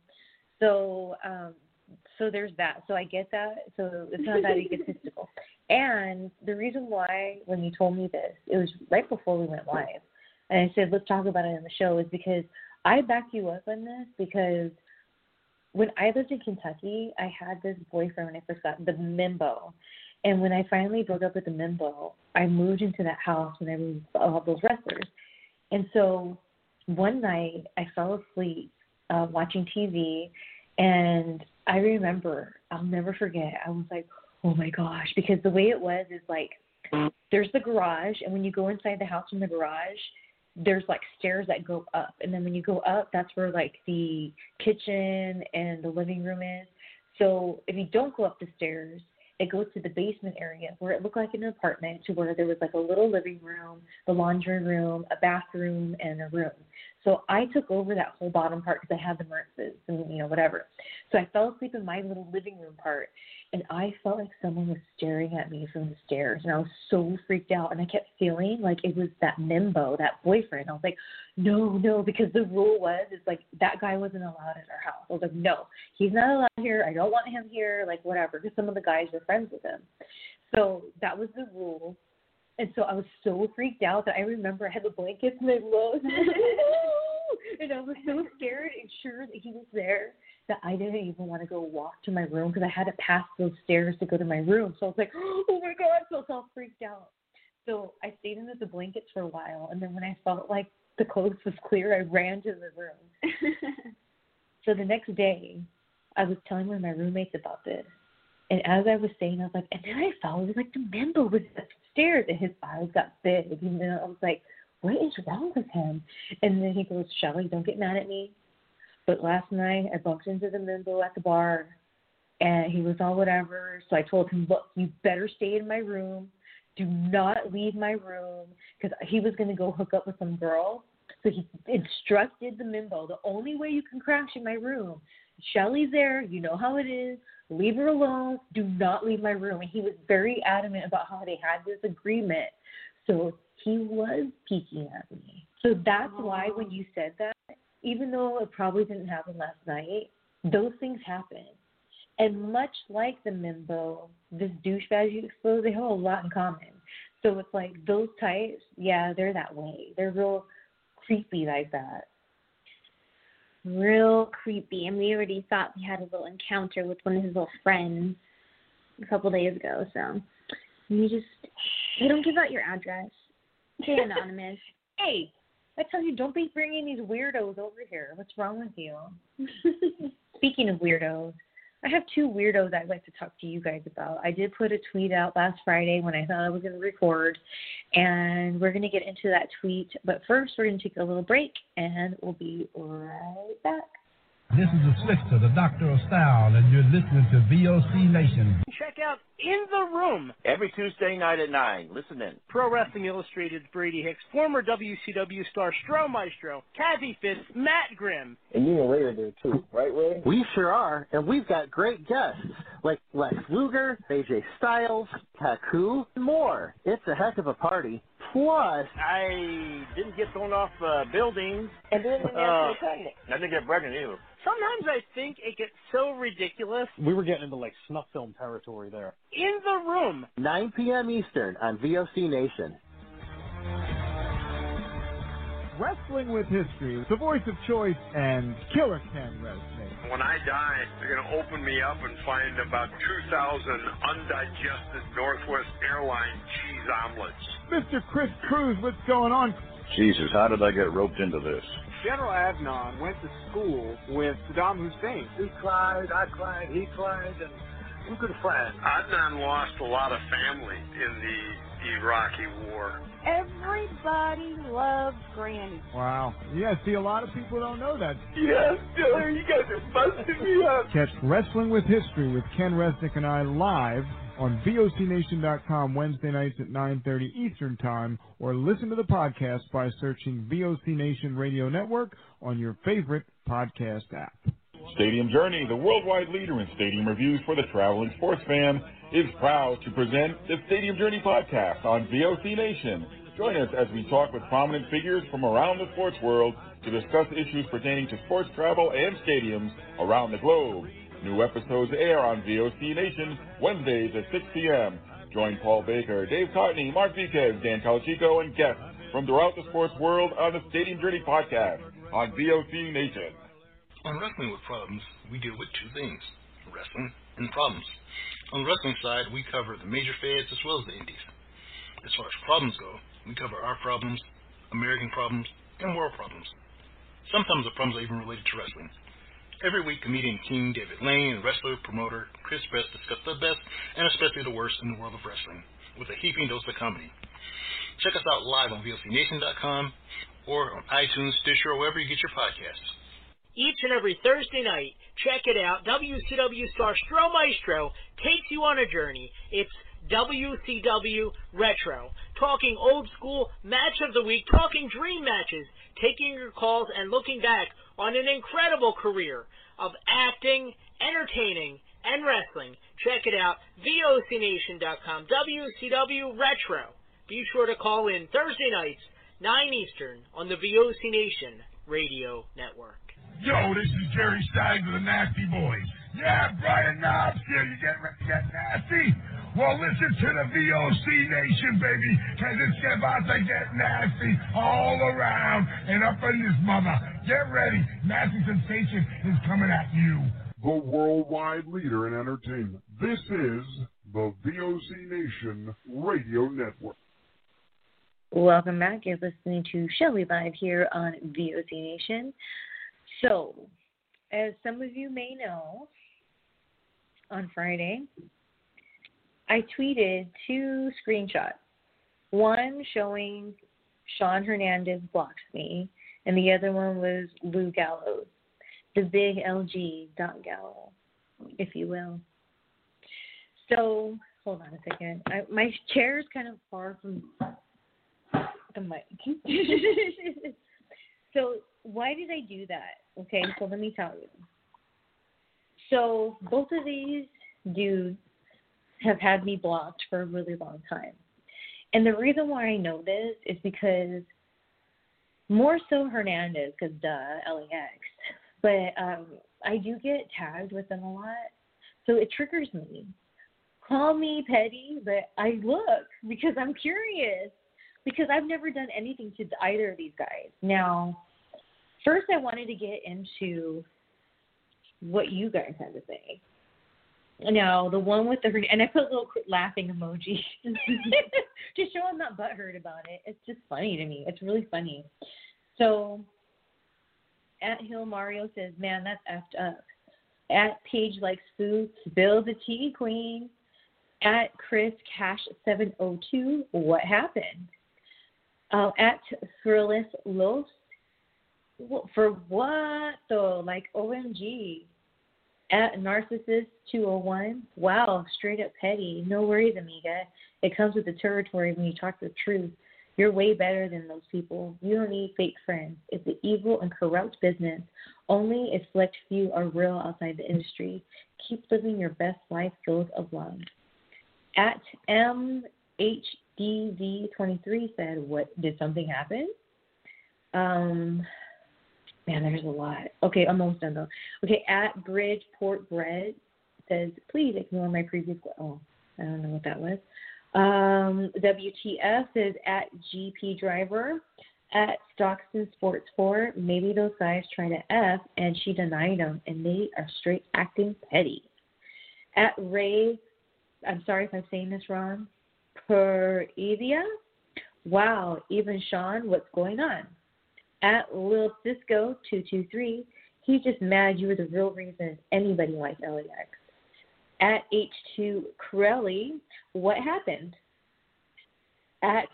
So there's that. So I get that. So it's not that egotistical. And the reason why, when you told me this, it was right before we went live, and I said, let's talk about it on the show, is because I back you up on this, because when I lived in Kentucky, I had this boyfriend when I first got the Mimbo. And when I finally broke up with the Mimbo, I moved into that house when I moved all those wrestlers. And so one night I fell asleep watching TV, and I remember, I'll never forget, I was like, oh my gosh, because the way it was is like, there's the garage, and when you go inside the house from the garage, there's like stairs that go up, and then when you go up, that's where like the kitchen and the living room is. So if you don't go up the stairs, it goes to the basement area where it looked like an apartment, to where there was like a little living room, the laundry room, a bathroom, and a room. So I took over that whole bottom part because I had the Mertzes and, whatever. So I fell asleep in my little living room part, and I felt like someone was staring at me from the stairs, and I was so freaked out, and I kept feeling like it was that Mimbo, that boyfriend. I was like, no, because the rule was, it's like that guy wasn't allowed at our house. I was like, no, he's not allowed here. I don't want him here, like whatever, because some of the guys were friends with him. So that was the rule. And so I was so freaked out that I remember I had the blankets and I looked, and I was so scared and sure that he was there that I didn't even want to go walk to my room, because I had to pass those stairs to go to my room. So I was like, oh my God, so I was all freaked out. So I stayed under the blankets for a while, and then when I felt like the coast was clear, I ran to the room. So the next day, I was telling one of my roommates about this. And as I was saying, I was like, and then I felt it was like the Mimbo was upstairs, and his eyes got big. And then I was like, what is wrong with him? And then he goes, Shelly, don't get mad at me, but last night I bumped into the Mimbo at the bar, and he was all whatever. So I told him, look, you better stay in my room. do not leave my room, because he was going to go hook up with some girl. So he instructed the Mimbo, the only way you can crash in my room, Shelly's there, you know how it is, leave her alone, do not leave my room. And he was very adamant about how they had this agreement. So he was peeking at me. So that's why when you said that, even though it probably didn't happen last night, those things happen. And much like the Mimbo, this douchebag you exposed, they have a lot in common. So it's like those types, yeah, they're that way. They're real creepy like that. Real creepy. And we already thought we had a little encounter with one of his little friends a couple days ago. So you don't give out your address. Stay anonymous. Hey, I tell you, don't be bringing these weirdos over here. What's wrong with you? Speaking of weirdos, I have two weirdos I'd like to talk to you guys about. I did put a tweet out last Friday when I thought I was going to record, and we're going to get into that tweet. But first, we're going to take a little break, and we'll be right back. This is the Slickster, the Doctor of Style, and you're listening to VOC Nation. Check out In the Room every Tuesday night at 9. Listen in. Pro Wrestling Illustrated's Brady Hicks, former WCW star Stro Maestro, Kathy Fitz, Matt Grimm. And you and Ray are there too, right, Ray? We sure are, and we've got great guests like Lex Luger, AJ Styles, Taku, and more. It's a heck of a party. Plus, I didn't get thrown off buildings. And didn't get pregnant. I didn't get pregnant either. Sometimes I think it gets so ridiculous. We were getting into like snuff film territory there. In the Room. 9 p.m. Eastern on VOC Nation. Wrestling with History, the voice of choice, and Killer Ken Resnick. When I die, they're going to open me up and find about 2,000 undigested Northwest Airlines cheese omelets. Mr. Chris Cruz, what's going on? Jesus, how did I get roped into this? General Adnan went to school with Saddam Hussein. He cried, I cried, he cried, and we're good friends. Adnan lost a lot of family in the Iraqi war. Everybody loves Granny. Wow. Yeah, see, a lot of people don't know that. Yes, Killer, you guys are busting me up. Catch Wrestling with History with Ken Resnick and I live on VOCNation.com Wednesday nights at 9:30 Eastern Time, or listen to the podcast by searching VOC Nation Radio Network on your favorite podcast app. Stadium Journey, the worldwide leader in stadium reviews for the traveling sports fan, is proud to present the Stadium Journey podcast on VOC Nation. Join us as we talk with prominent figures from around the sports world to discuss issues pertaining to sports travel and stadiums around the globe. New episodes air on VOC Nation Wednesdays at 6 p.m. Join Paul Baker, Dave Cotney, Mark Viquez, Dan Calachico, and guests from throughout the sports world on the Stadium Journey podcast on VOC Nation. On Wrestling with Problems, we deal with two things, wrestling and problems. On the wrestling side, we cover the major feds as well as the indies. As far as problems go, we cover our problems, American problems, and world problems. Sometimes the problems are even related to wrestling. Every week, comedian King David Lane and wrestler, promoter Chris Best discuss the best and especially the worst in the world of wrestling with a heaping dose of comedy. Check us out live on VOCNation.com or on iTunes, Stitcher, or wherever you get your podcasts. Each and every Thursday night, check it out. WCW star Stro Maestro takes you on a journey. It's WCW Retro. Talking old school match of the week, talking dream matches, taking your calls and looking back on an incredible career of acting, entertaining, and wrestling. Check it out, VOCNation.com, WCW Retro. Be sure to call in Thursday nights, 9 Eastern, on the VOC Nation Radio Network. Yo, this is Jerry Stein of the Nasty Boys. Yeah, Brian Knobs here. You getting ready to get nasty? Well, listen to the VOC Nation, baby, because it's about to get nasty all around and up in this mother. Get ready. Nasty Sensation is coming at you. The worldwide leader in entertainment. This is the VOC Nation Radio Network. Welcome back. You're listening to Shelly Live here on VOC Nation. So, as some of you may know, on Friday, I tweeted 2 screenshots. One showing Sean Hernandez blocks me, and the other one was Lou Gallows, the big LG Gallo, if you will. So, hold on a second. My chair is kind of far from the mic. So why did I do that? Okay, so let me tell you. So both of these dudes have had me blocked for a really long time. And the reason why I know this is because more so Hernandez, because LAX. But I do get tagged with them a lot. So it triggers me. Call me petty, but I look because I'm curious. Because I've never done anything to either of these guys. Now, first I wanted to get into what you guys had to say. Now, the one with and I put a little laughing emoji to show I'm not butthurt about it. It's just funny to me. It's really funny. So, at Hill Mario says, man, that's effed up. At Paige Likes Food, Bill the Tea Queen. At Chris Cash 702, what happened? At Thrillist Los, for what though? Like OMG. At Narcissist 201, wow, straight up petty. No worries, amiga. It comes with the territory when you talk the truth. You're way better than those people. You don't need fake friends. It's an evil and corrupt business. Only a select few are real outside the industry. Keep living your best life full of love. At MHDV23 said, what, did something happen? Man, there's a lot. Okay, I'm almost done though. Okay, at Bridgeport Bread says, please ignore my previous. Oh, I don't know what that was. WTF says at GP Driver. At Stockton Sports 4, maybe those guys try to F and she denied them and they are straight acting petty. At Ray, I'm sorry if I'm saying this wrong, Peredia. Wow, even Sean, what's going on? At Lil Cisco 223, he's just mad you were the real reason anybody likes LAX. At H2 Corelli, what happened? At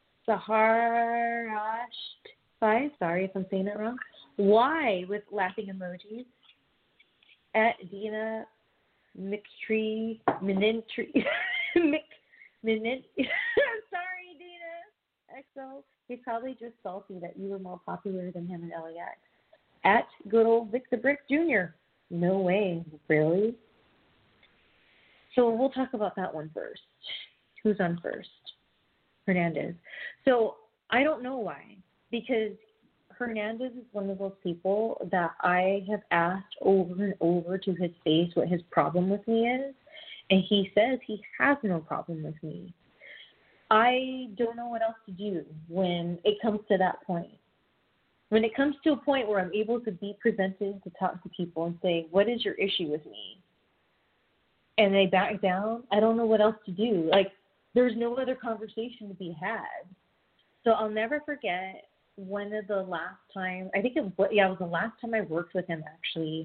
Saharasht 5, sorry if I'm saying it wrong. Why with laughing emojis? At Dina McTree Minintry Minint. Sorry, Dina. XO. He's probably just salty that you were more popular than him in LAX. At good old Victor Brick Jr. No way. Really? So we'll talk about that one first. Who's on first? Hernandez. So I don't know why. Because Hernandez is one of those people that I have asked over and over to his face what his problem with me is. And he says he has no problem with me. I don't know what else to do when it comes to that point. When it comes to a point where I'm able to be presented to talk to people and say, what is your issue with me? And they back down, I don't know what else to do. Like, there's no other conversation to be had. So I'll never forget one of the last time, I think it was the last time I worked with him actually,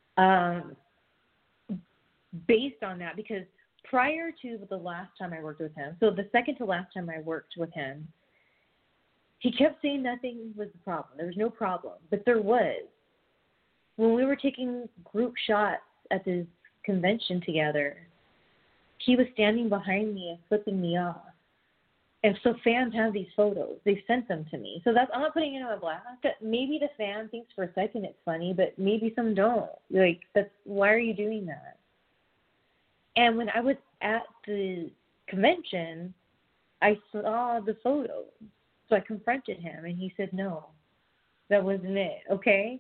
based on that, because prior to the last time I worked with him, so the second to last time I worked with him, he kept saying nothing was the problem. There was no problem, but there was. When we were taking group shots at this convention together, he was standing behind me and flipping me off. And so fans have these photos. They sent them to me. So that's, I'm not putting it on a blast. Maybe the fan thinks for a second it's funny, but maybe some don't. Like, why are you doing that? And when I was at the convention, I saw the photos. So I confronted him, and he said, no, that wasn't it, okay?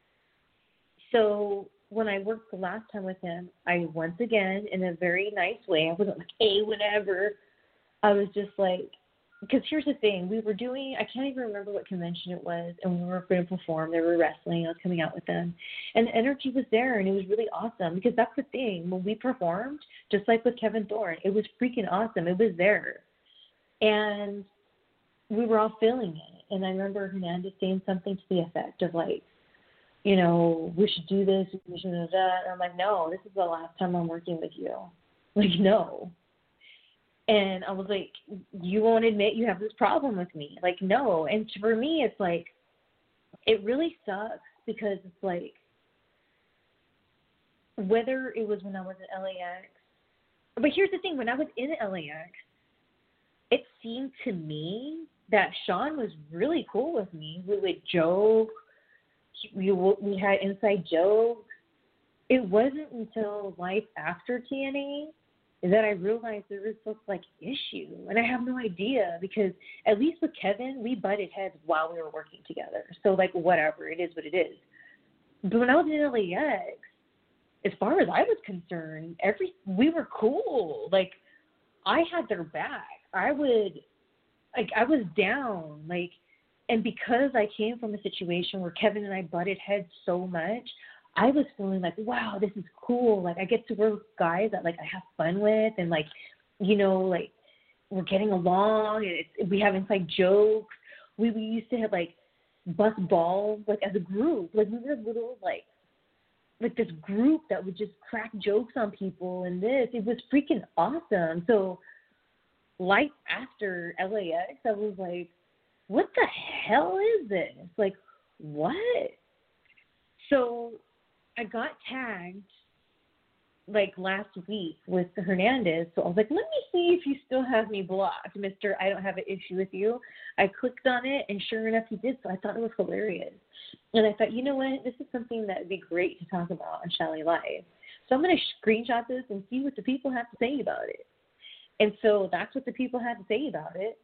So when I worked the last time with him, I once again, in a very nice way, I wasn't like, hey, whatever. I was just like, because here's the thing. We were doing, I can't even remember what convention it was, and we were going to perform. They were wrestling. I was coming out with them. And the energy was there, and it was really awesome, because that's the thing. When we performed, just like with Kevin Thorne, it was freaking awesome. It was there. And we were all feeling it. And I remember Hernandez saying something to the effect of like, you know, we should do this, we should do that. And I'm like, no, this is the last time I'm working with you. Like, no. And I was like, you won't admit you have this problem with me. Like, no. And for me, it's like, it really sucks because it's like, whether it was when I was at LAX But here's the thing. When I was in LAX, it seemed to me that Sean was really cool with me. We would joke. We had inside jokes. It wasn't until life after TNA that I realized there was this, like, issue. And I have no idea because at least with Kevin, we butted heads while we were working together. So, like, whatever. It is what it is. But when I was in LAX, as far as I was concerned, we were cool. Like, I had their back. I was down. Like, and because I came from a situation where Kevin and I butted heads so much, I was feeling like, wow, this is cool. Like, I get to work with guys that, like, I have fun with, and, like, you know, like, we're getting along, and we have inside jokes. We used to have, like, bust balls, like, as a group. Like, we were a little, like this group that would just crack jokes on people and this. It was freaking awesome. So, life after LAX, I was like, what the hell is this? Like, what? So, I got tagged, like, last week with Hernandez. So I was like, let me see if you still have me blocked, Mr. I don't have an issue with you. I clicked on it, and sure enough, he did. So I thought it was hilarious. And I thought, you know what? This is something that would be great to talk about on Shally Live. So I'm going to screenshot this and see what the people have to say about it. And so that's what the people had to say about it.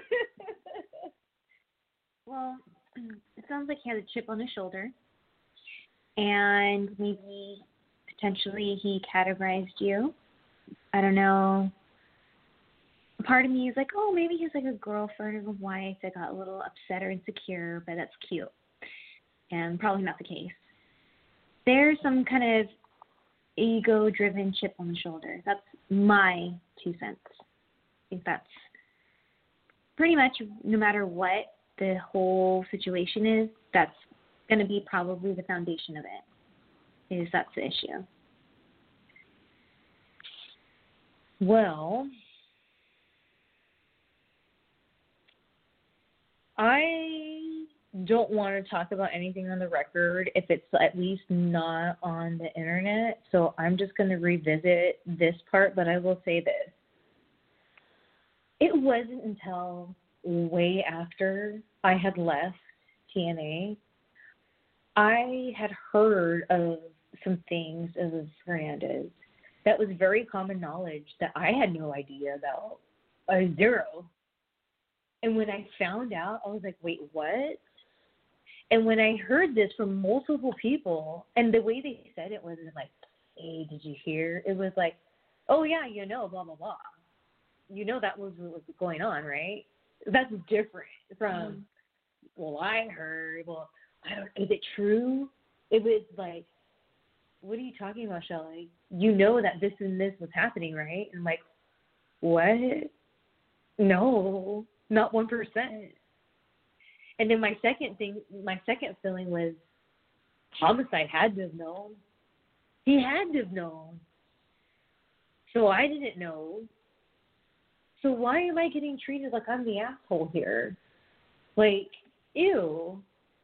Well, it sounds like he has a chip on his shoulder. And maybe potentially he categorized you. I don't know. Part of me is like, oh, maybe he's like a girlfriend or a wife that got a little upset or insecure, but that's cute. And probably not the case. There's some kind of ego-driven chip on the shoulder. That's my 2 cents. I think that's pretty much, no matter what the whole situation is, that's going to be probably the foundation of it, is that's the issue. Well, I don't want to talk about anything on the record if it's at least not on the internet, so I'm just going to revisit this part, but I will say this. It wasn't until way after I had left TNA, I had heard of some things of Hernandez that was very common knowledge that I had no idea about. Zero. And when I found out, I was like, wait, what? And when I heard this from multiple people, and the way they said it wasn't like, hey, did you hear? It was like, oh, yeah, you know, blah, blah, blah. You know that was what was going on, right? That's different from, well, I heard, well, I don't, is it true? It was like, what are you talking about, Shally? You know that this and this was happening, right? And I'm like, what? No, not 1%. And then my second feeling was Homicide had to have known. He had to have known. So I didn't know. So why am I getting treated like I'm the asshole here? Like, ew.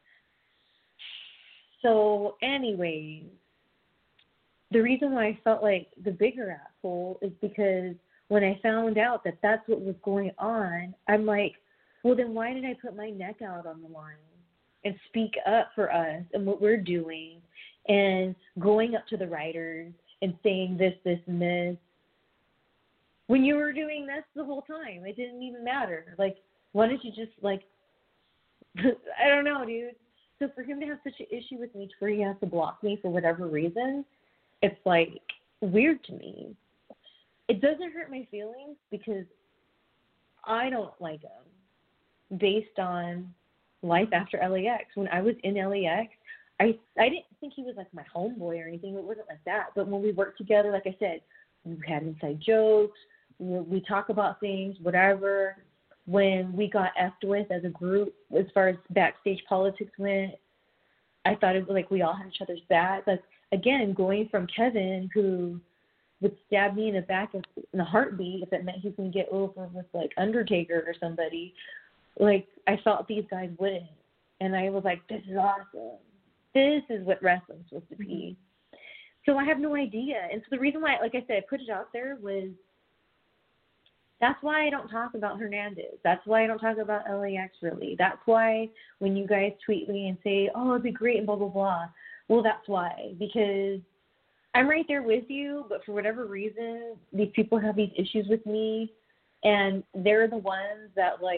So anyways, the reason why I felt like the bigger asshole is because when I found out that that's what was going on, I'm like, well, then why did I put my neck out on the line and speak up for us and what we're doing and going up to the writers and saying this, this, and this? When you were doing this the whole time, it didn't even matter. Like, why don't you just, like, I don't know, dude. So for him to have such an issue with me to where he has to block me for whatever reason, it's, like, weird to me. It doesn't hurt my feelings because I don't like him based on life after LAX. When I was in LAX, I didn't think he was, like, my homeboy or anything. It wasn't like that. But when we worked together, like I said, we had inside jokes. We talk about things, whatever. When we got effed with as a group, as far as backstage politics went, I thought it was like we all had each other's back. Like, again, going from Kevin, who would stab me in the back in a heartbeat if it meant he's going to get over with, like, Undertaker or somebody, like, I felt these guys wouldn't. And I was like, this is awesome. This is what wrestling's supposed to be. So I have no idea. And so the reason why, like I said, I put it out there was that's why I don't talk about Hernandez. That's why I don't talk about LAX really. That's why when you guys tweet me and say, oh, it'd be great and blah, blah, blah. Well, that's why. Because I'm right there with you, but for whatever reason, these people have these issues with me, and they're the ones that, like,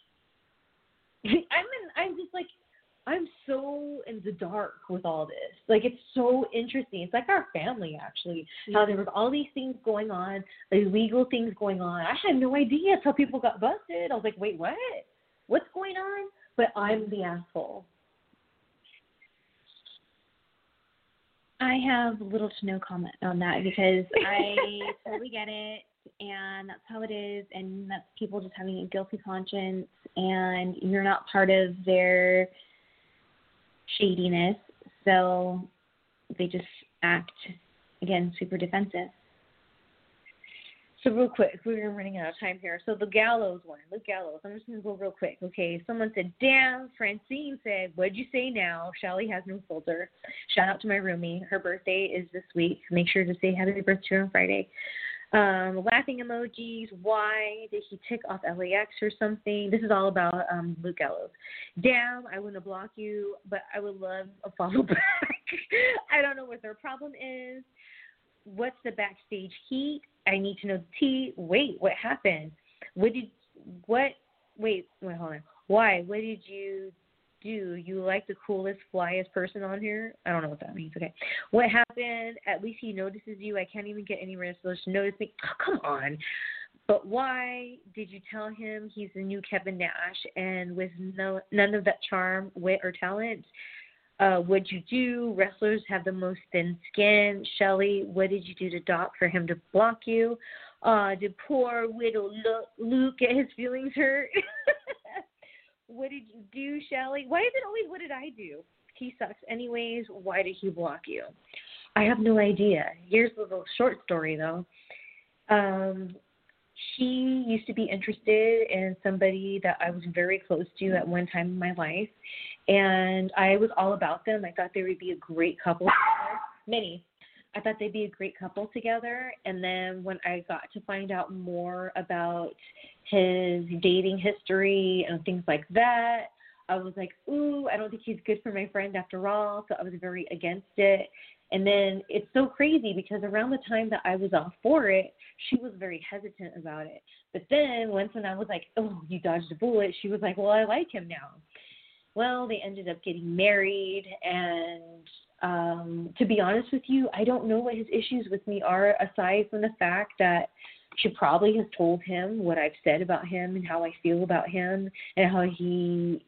I'm just like, I'm so in the dark with all this. Like, it's so interesting. It's like our family, actually, how there was all these things going on, illegal things going on. I had no idea how people got busted. I was like, wait, what? What's going on? But I'm the asshole. I have little to no comment on that because I totally get it, and that's how it is, and that's people just having a guilty conscience, and you're not part of their shadiness, so they just act, again, super defensive. So real quick, we're running out of time here. So the Gallows one, Luke Gallows. I'm just going to go real quick. Okay, someone said, damn, Francine said, what'd you say now? Shelly has no filter. Shout out to my roomie. Her birthday is this week. Make sure to say happy birthday on Friday. Laughing emojis. Why did he tick off LAX or something? This is all about Luke Gallows. Damn, I wouldn't block you, but I would love a follow back. I don't know what their problem is. What's the backstage heat? I need to know the tea. Wait, what happened? Wait, hold on. Why? What did you do? You like the coolest, flyest person on here? I don't know what that means. Okay. What happened? At least he notices you. I can't even get any resolution to notice me. Oh, come on. But why did you tell him he's the new Kevin Nash and with none of that charm, wit, or talent? What'd you do? Wrestlers have the most thin skin. Shelly, what did you do to Doc for him to block you? Did poor widow Luke get his feelings hurt? What did you do, Shelly? Why is it always what did I do? He sucks anyways. Why did he block you? I have no idea. Here's a little short story, though. She used to be interested in somebody that I was very close to at one time in my life, and I was all about them. I thought they would be a great couple together. I thought they'd be a great couple together, and then when I got to find out more about his dating history and things like that, I was like, ooh, I don't think he's good for my friend after all, so I was very against it. And then it's so crazy because around the time that I was all for it, she was very hesitant about it. But then once when I was like, oh, you dodged a bullet, she was like, well, I like him now. Well, they ended up getting married, and to be honest with you, I don't know what his issues with me are aside from the fact that she probably has told him what I've said about him and how I feel about him and how he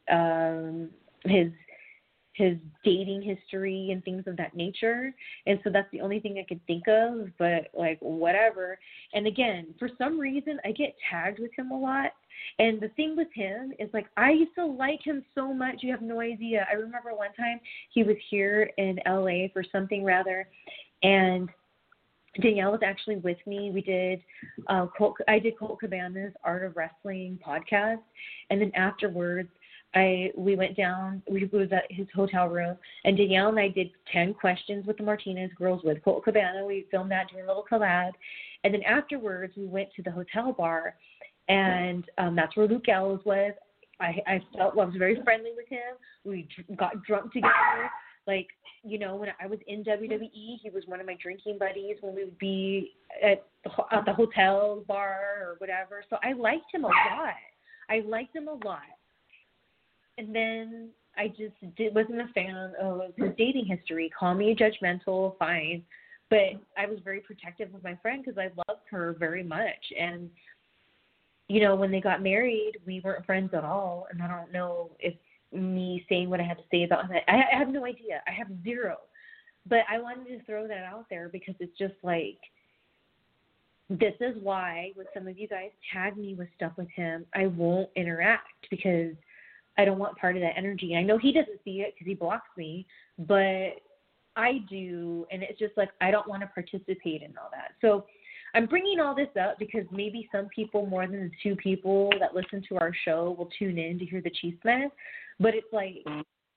his dating history and things of that nature. And so that's the only thing I could think of, but like whatever. And again, for some reason I get tagged with him a lot. And the thing with him is like, I used to like him so much. You have no idea. I remember one time he was here in LA for something rather. And Danielle was actually with me. We did, I did Colt Cabana's Art of Wrestling podcast. And then afterwards, we went down, we was at his hotel room, and Danielle and I did 10 questions with the Martinez girls with Colt Cabana. We filmed that, doing a little collab. And then afterwards, we went to the hotel bar, and that's where Luke Gallows was. I felt I was very friendly with him. We got drunk together. Like, you know, when I was in WWE, he was one of my drinking buddies when we would be at the hotel bar or whatever. So I liked him a lot. And then I just wasn't a fan of his dating history. Call me judgmental, fine. But I was very protective of my friend because I loved her very much. And, you know, when they got married, we weren't friends at all. And I don't know if me saying what I had to say about him. I have no idea. I have zero. But I wanted to throw that out there because it's just like, this is why when some of you guys tag me with stuff with him, I won't interact because I don't want part of that energy. I know he doesn't see it because he blocks me, but I do, and it's just like I don't want to participate in all that. So I'm bringing all this up because maybe some people, more than the 2 people that listen to our show, will tune in to hear the chisme. But it's like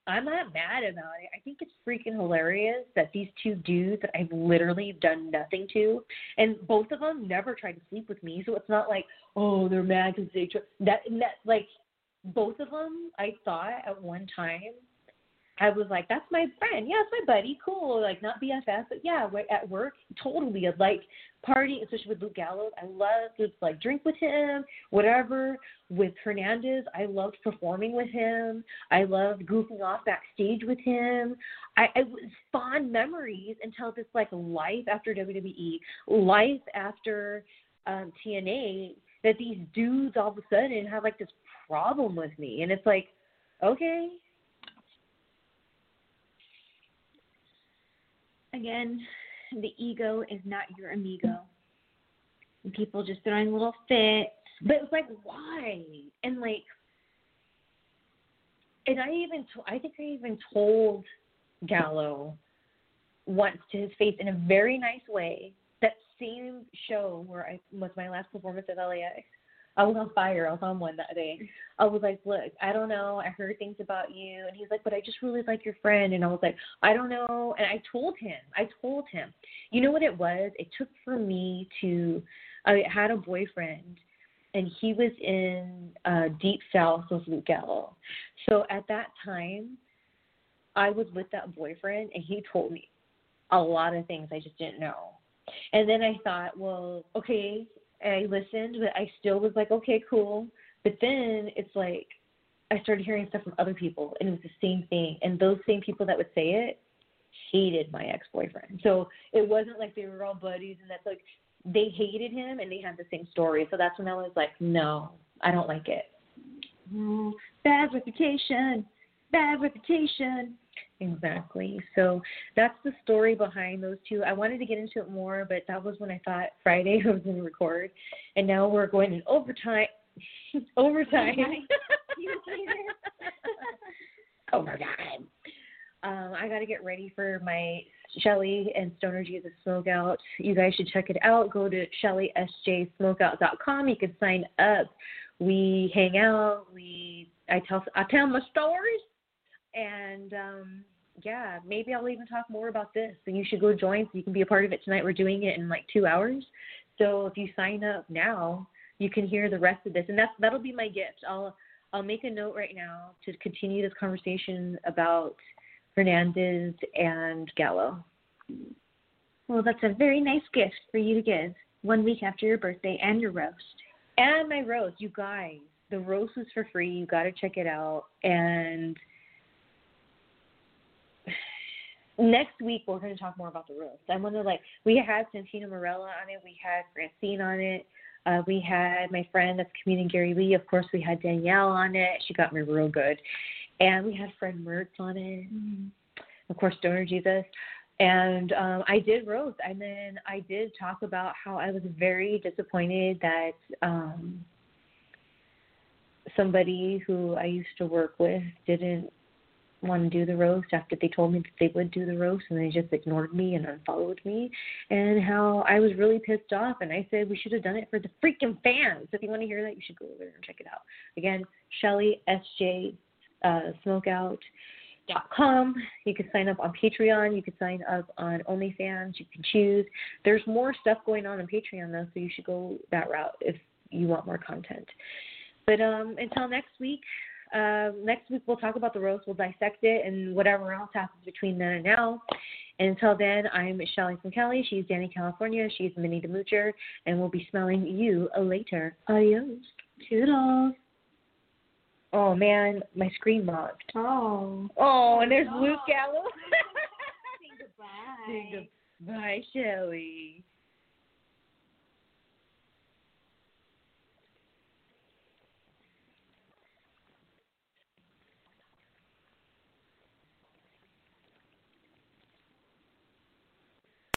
I'm not mad about it. I think it's freaking hilarious that these two dudes that I've literally done nothing to, and both of them never tried to sleep with me. So it's not like, oh, they're mad because they that like both of them. I thought at one time, I was like, that's my friend. Yeah, it's my buddy. Cool. Like, not BFF, but yeah, at work, totally. I'd like party, especially with Luke Gallows. I loved to like drink with him, whatever. With Hernandez, I loved performing with him. I loved goofing off backstage with him. It was fond memories until this like life after WWE, life after TNA, that these dudes all of a sudden have like this problem with me. And it's like, okay. Again, the ego is not your amigo. And people just throwing little fits. But it's like, why? And like, and I think I even told Gallo once to his face in a very nice way, that same show where I was my last performance at LAX. I was on fire. I was on one that day. I was like, look, I don't know. I heard things about you. And he's like, but I just really like your friend. And I was like, I don't know. And I told him. You know what it was? It took for me to, I had a boyfriend, and he was in Deep South with Luke Gallo. So at that time, I was with that boyfriend, and he told me a lot of things I just didn't know. And then I thought, well, okay, I listened, but I still was like, okay, cool. But then it's like I started hearing stuff from other people, and it was the same thing. And those same people that would say it hated my ex-boyfriend. So it wasn't like they were all buddies, and that's like they hated him, and they had the same story. So that's when I was like, no, I don't like it. Bad reputation. Exactly. So that's the story behind those two. I wanted to get into it more, but that was when I thought Friday I was going to record. And now we're going in overtime. Overtime. I got to get ready for my Shelly and Stoner Jesus Smokeout. You guys should check it out. Go to ShellySJSmokeout.com. You can sign up. We hang out. I tell my stories. And, yeah, maybe I'll even talk more about this. So you should go join so you can be a part of it tonight. We're doing it in like 2 hours. So if you sign up now, you can hear the rest of this. And that'll be my gift. I'll make a note right now to continue this conversation about Hernandez and Gallo. Well, that's a very nice gift for you to give 1 week after your birthday and your roast. And my roast. You guys, the roast was for free. You got to check it out. And next week, we're going to talk more about the roast. I want to, we had Santino Marella on it. We had Francine on it. We had my friend that's comedian Gary Lee. Of course, we had Danielle on it. She got me real good. And we had Fred Mertz on it. Mm-hmm. Of course, Stoner Jesus. And I did roast. And then I did talk about how I was very disappointed that somebody who I used to work with didn't want to do the roast after they told me that they would do the roast, and they just ignored me and unfollowed me, and how I was really pissed off. And I said we should have done it for the freaking fans. If you want to hear that, you should go over there and check it out. Again, Shelly, SJ, Smokeout.com. You can sign up on Patreon. You can sign up on OnlyFans. You can choose. There's more stuff going on Patreon, though, so you should go that route if you want more content. But until next week we'll talk about the roast. We'll dissect it and whatever else happens between then and now. And until then, I'm Shelly from Cali. She's Danny California. She's Minnie the Moocher. And we'll be smelling you later. Adios. Toodles. Oh, man, my screen locked. Oh, and there's Luke Gallo. Say goodbye. Say goodbye, Shelly.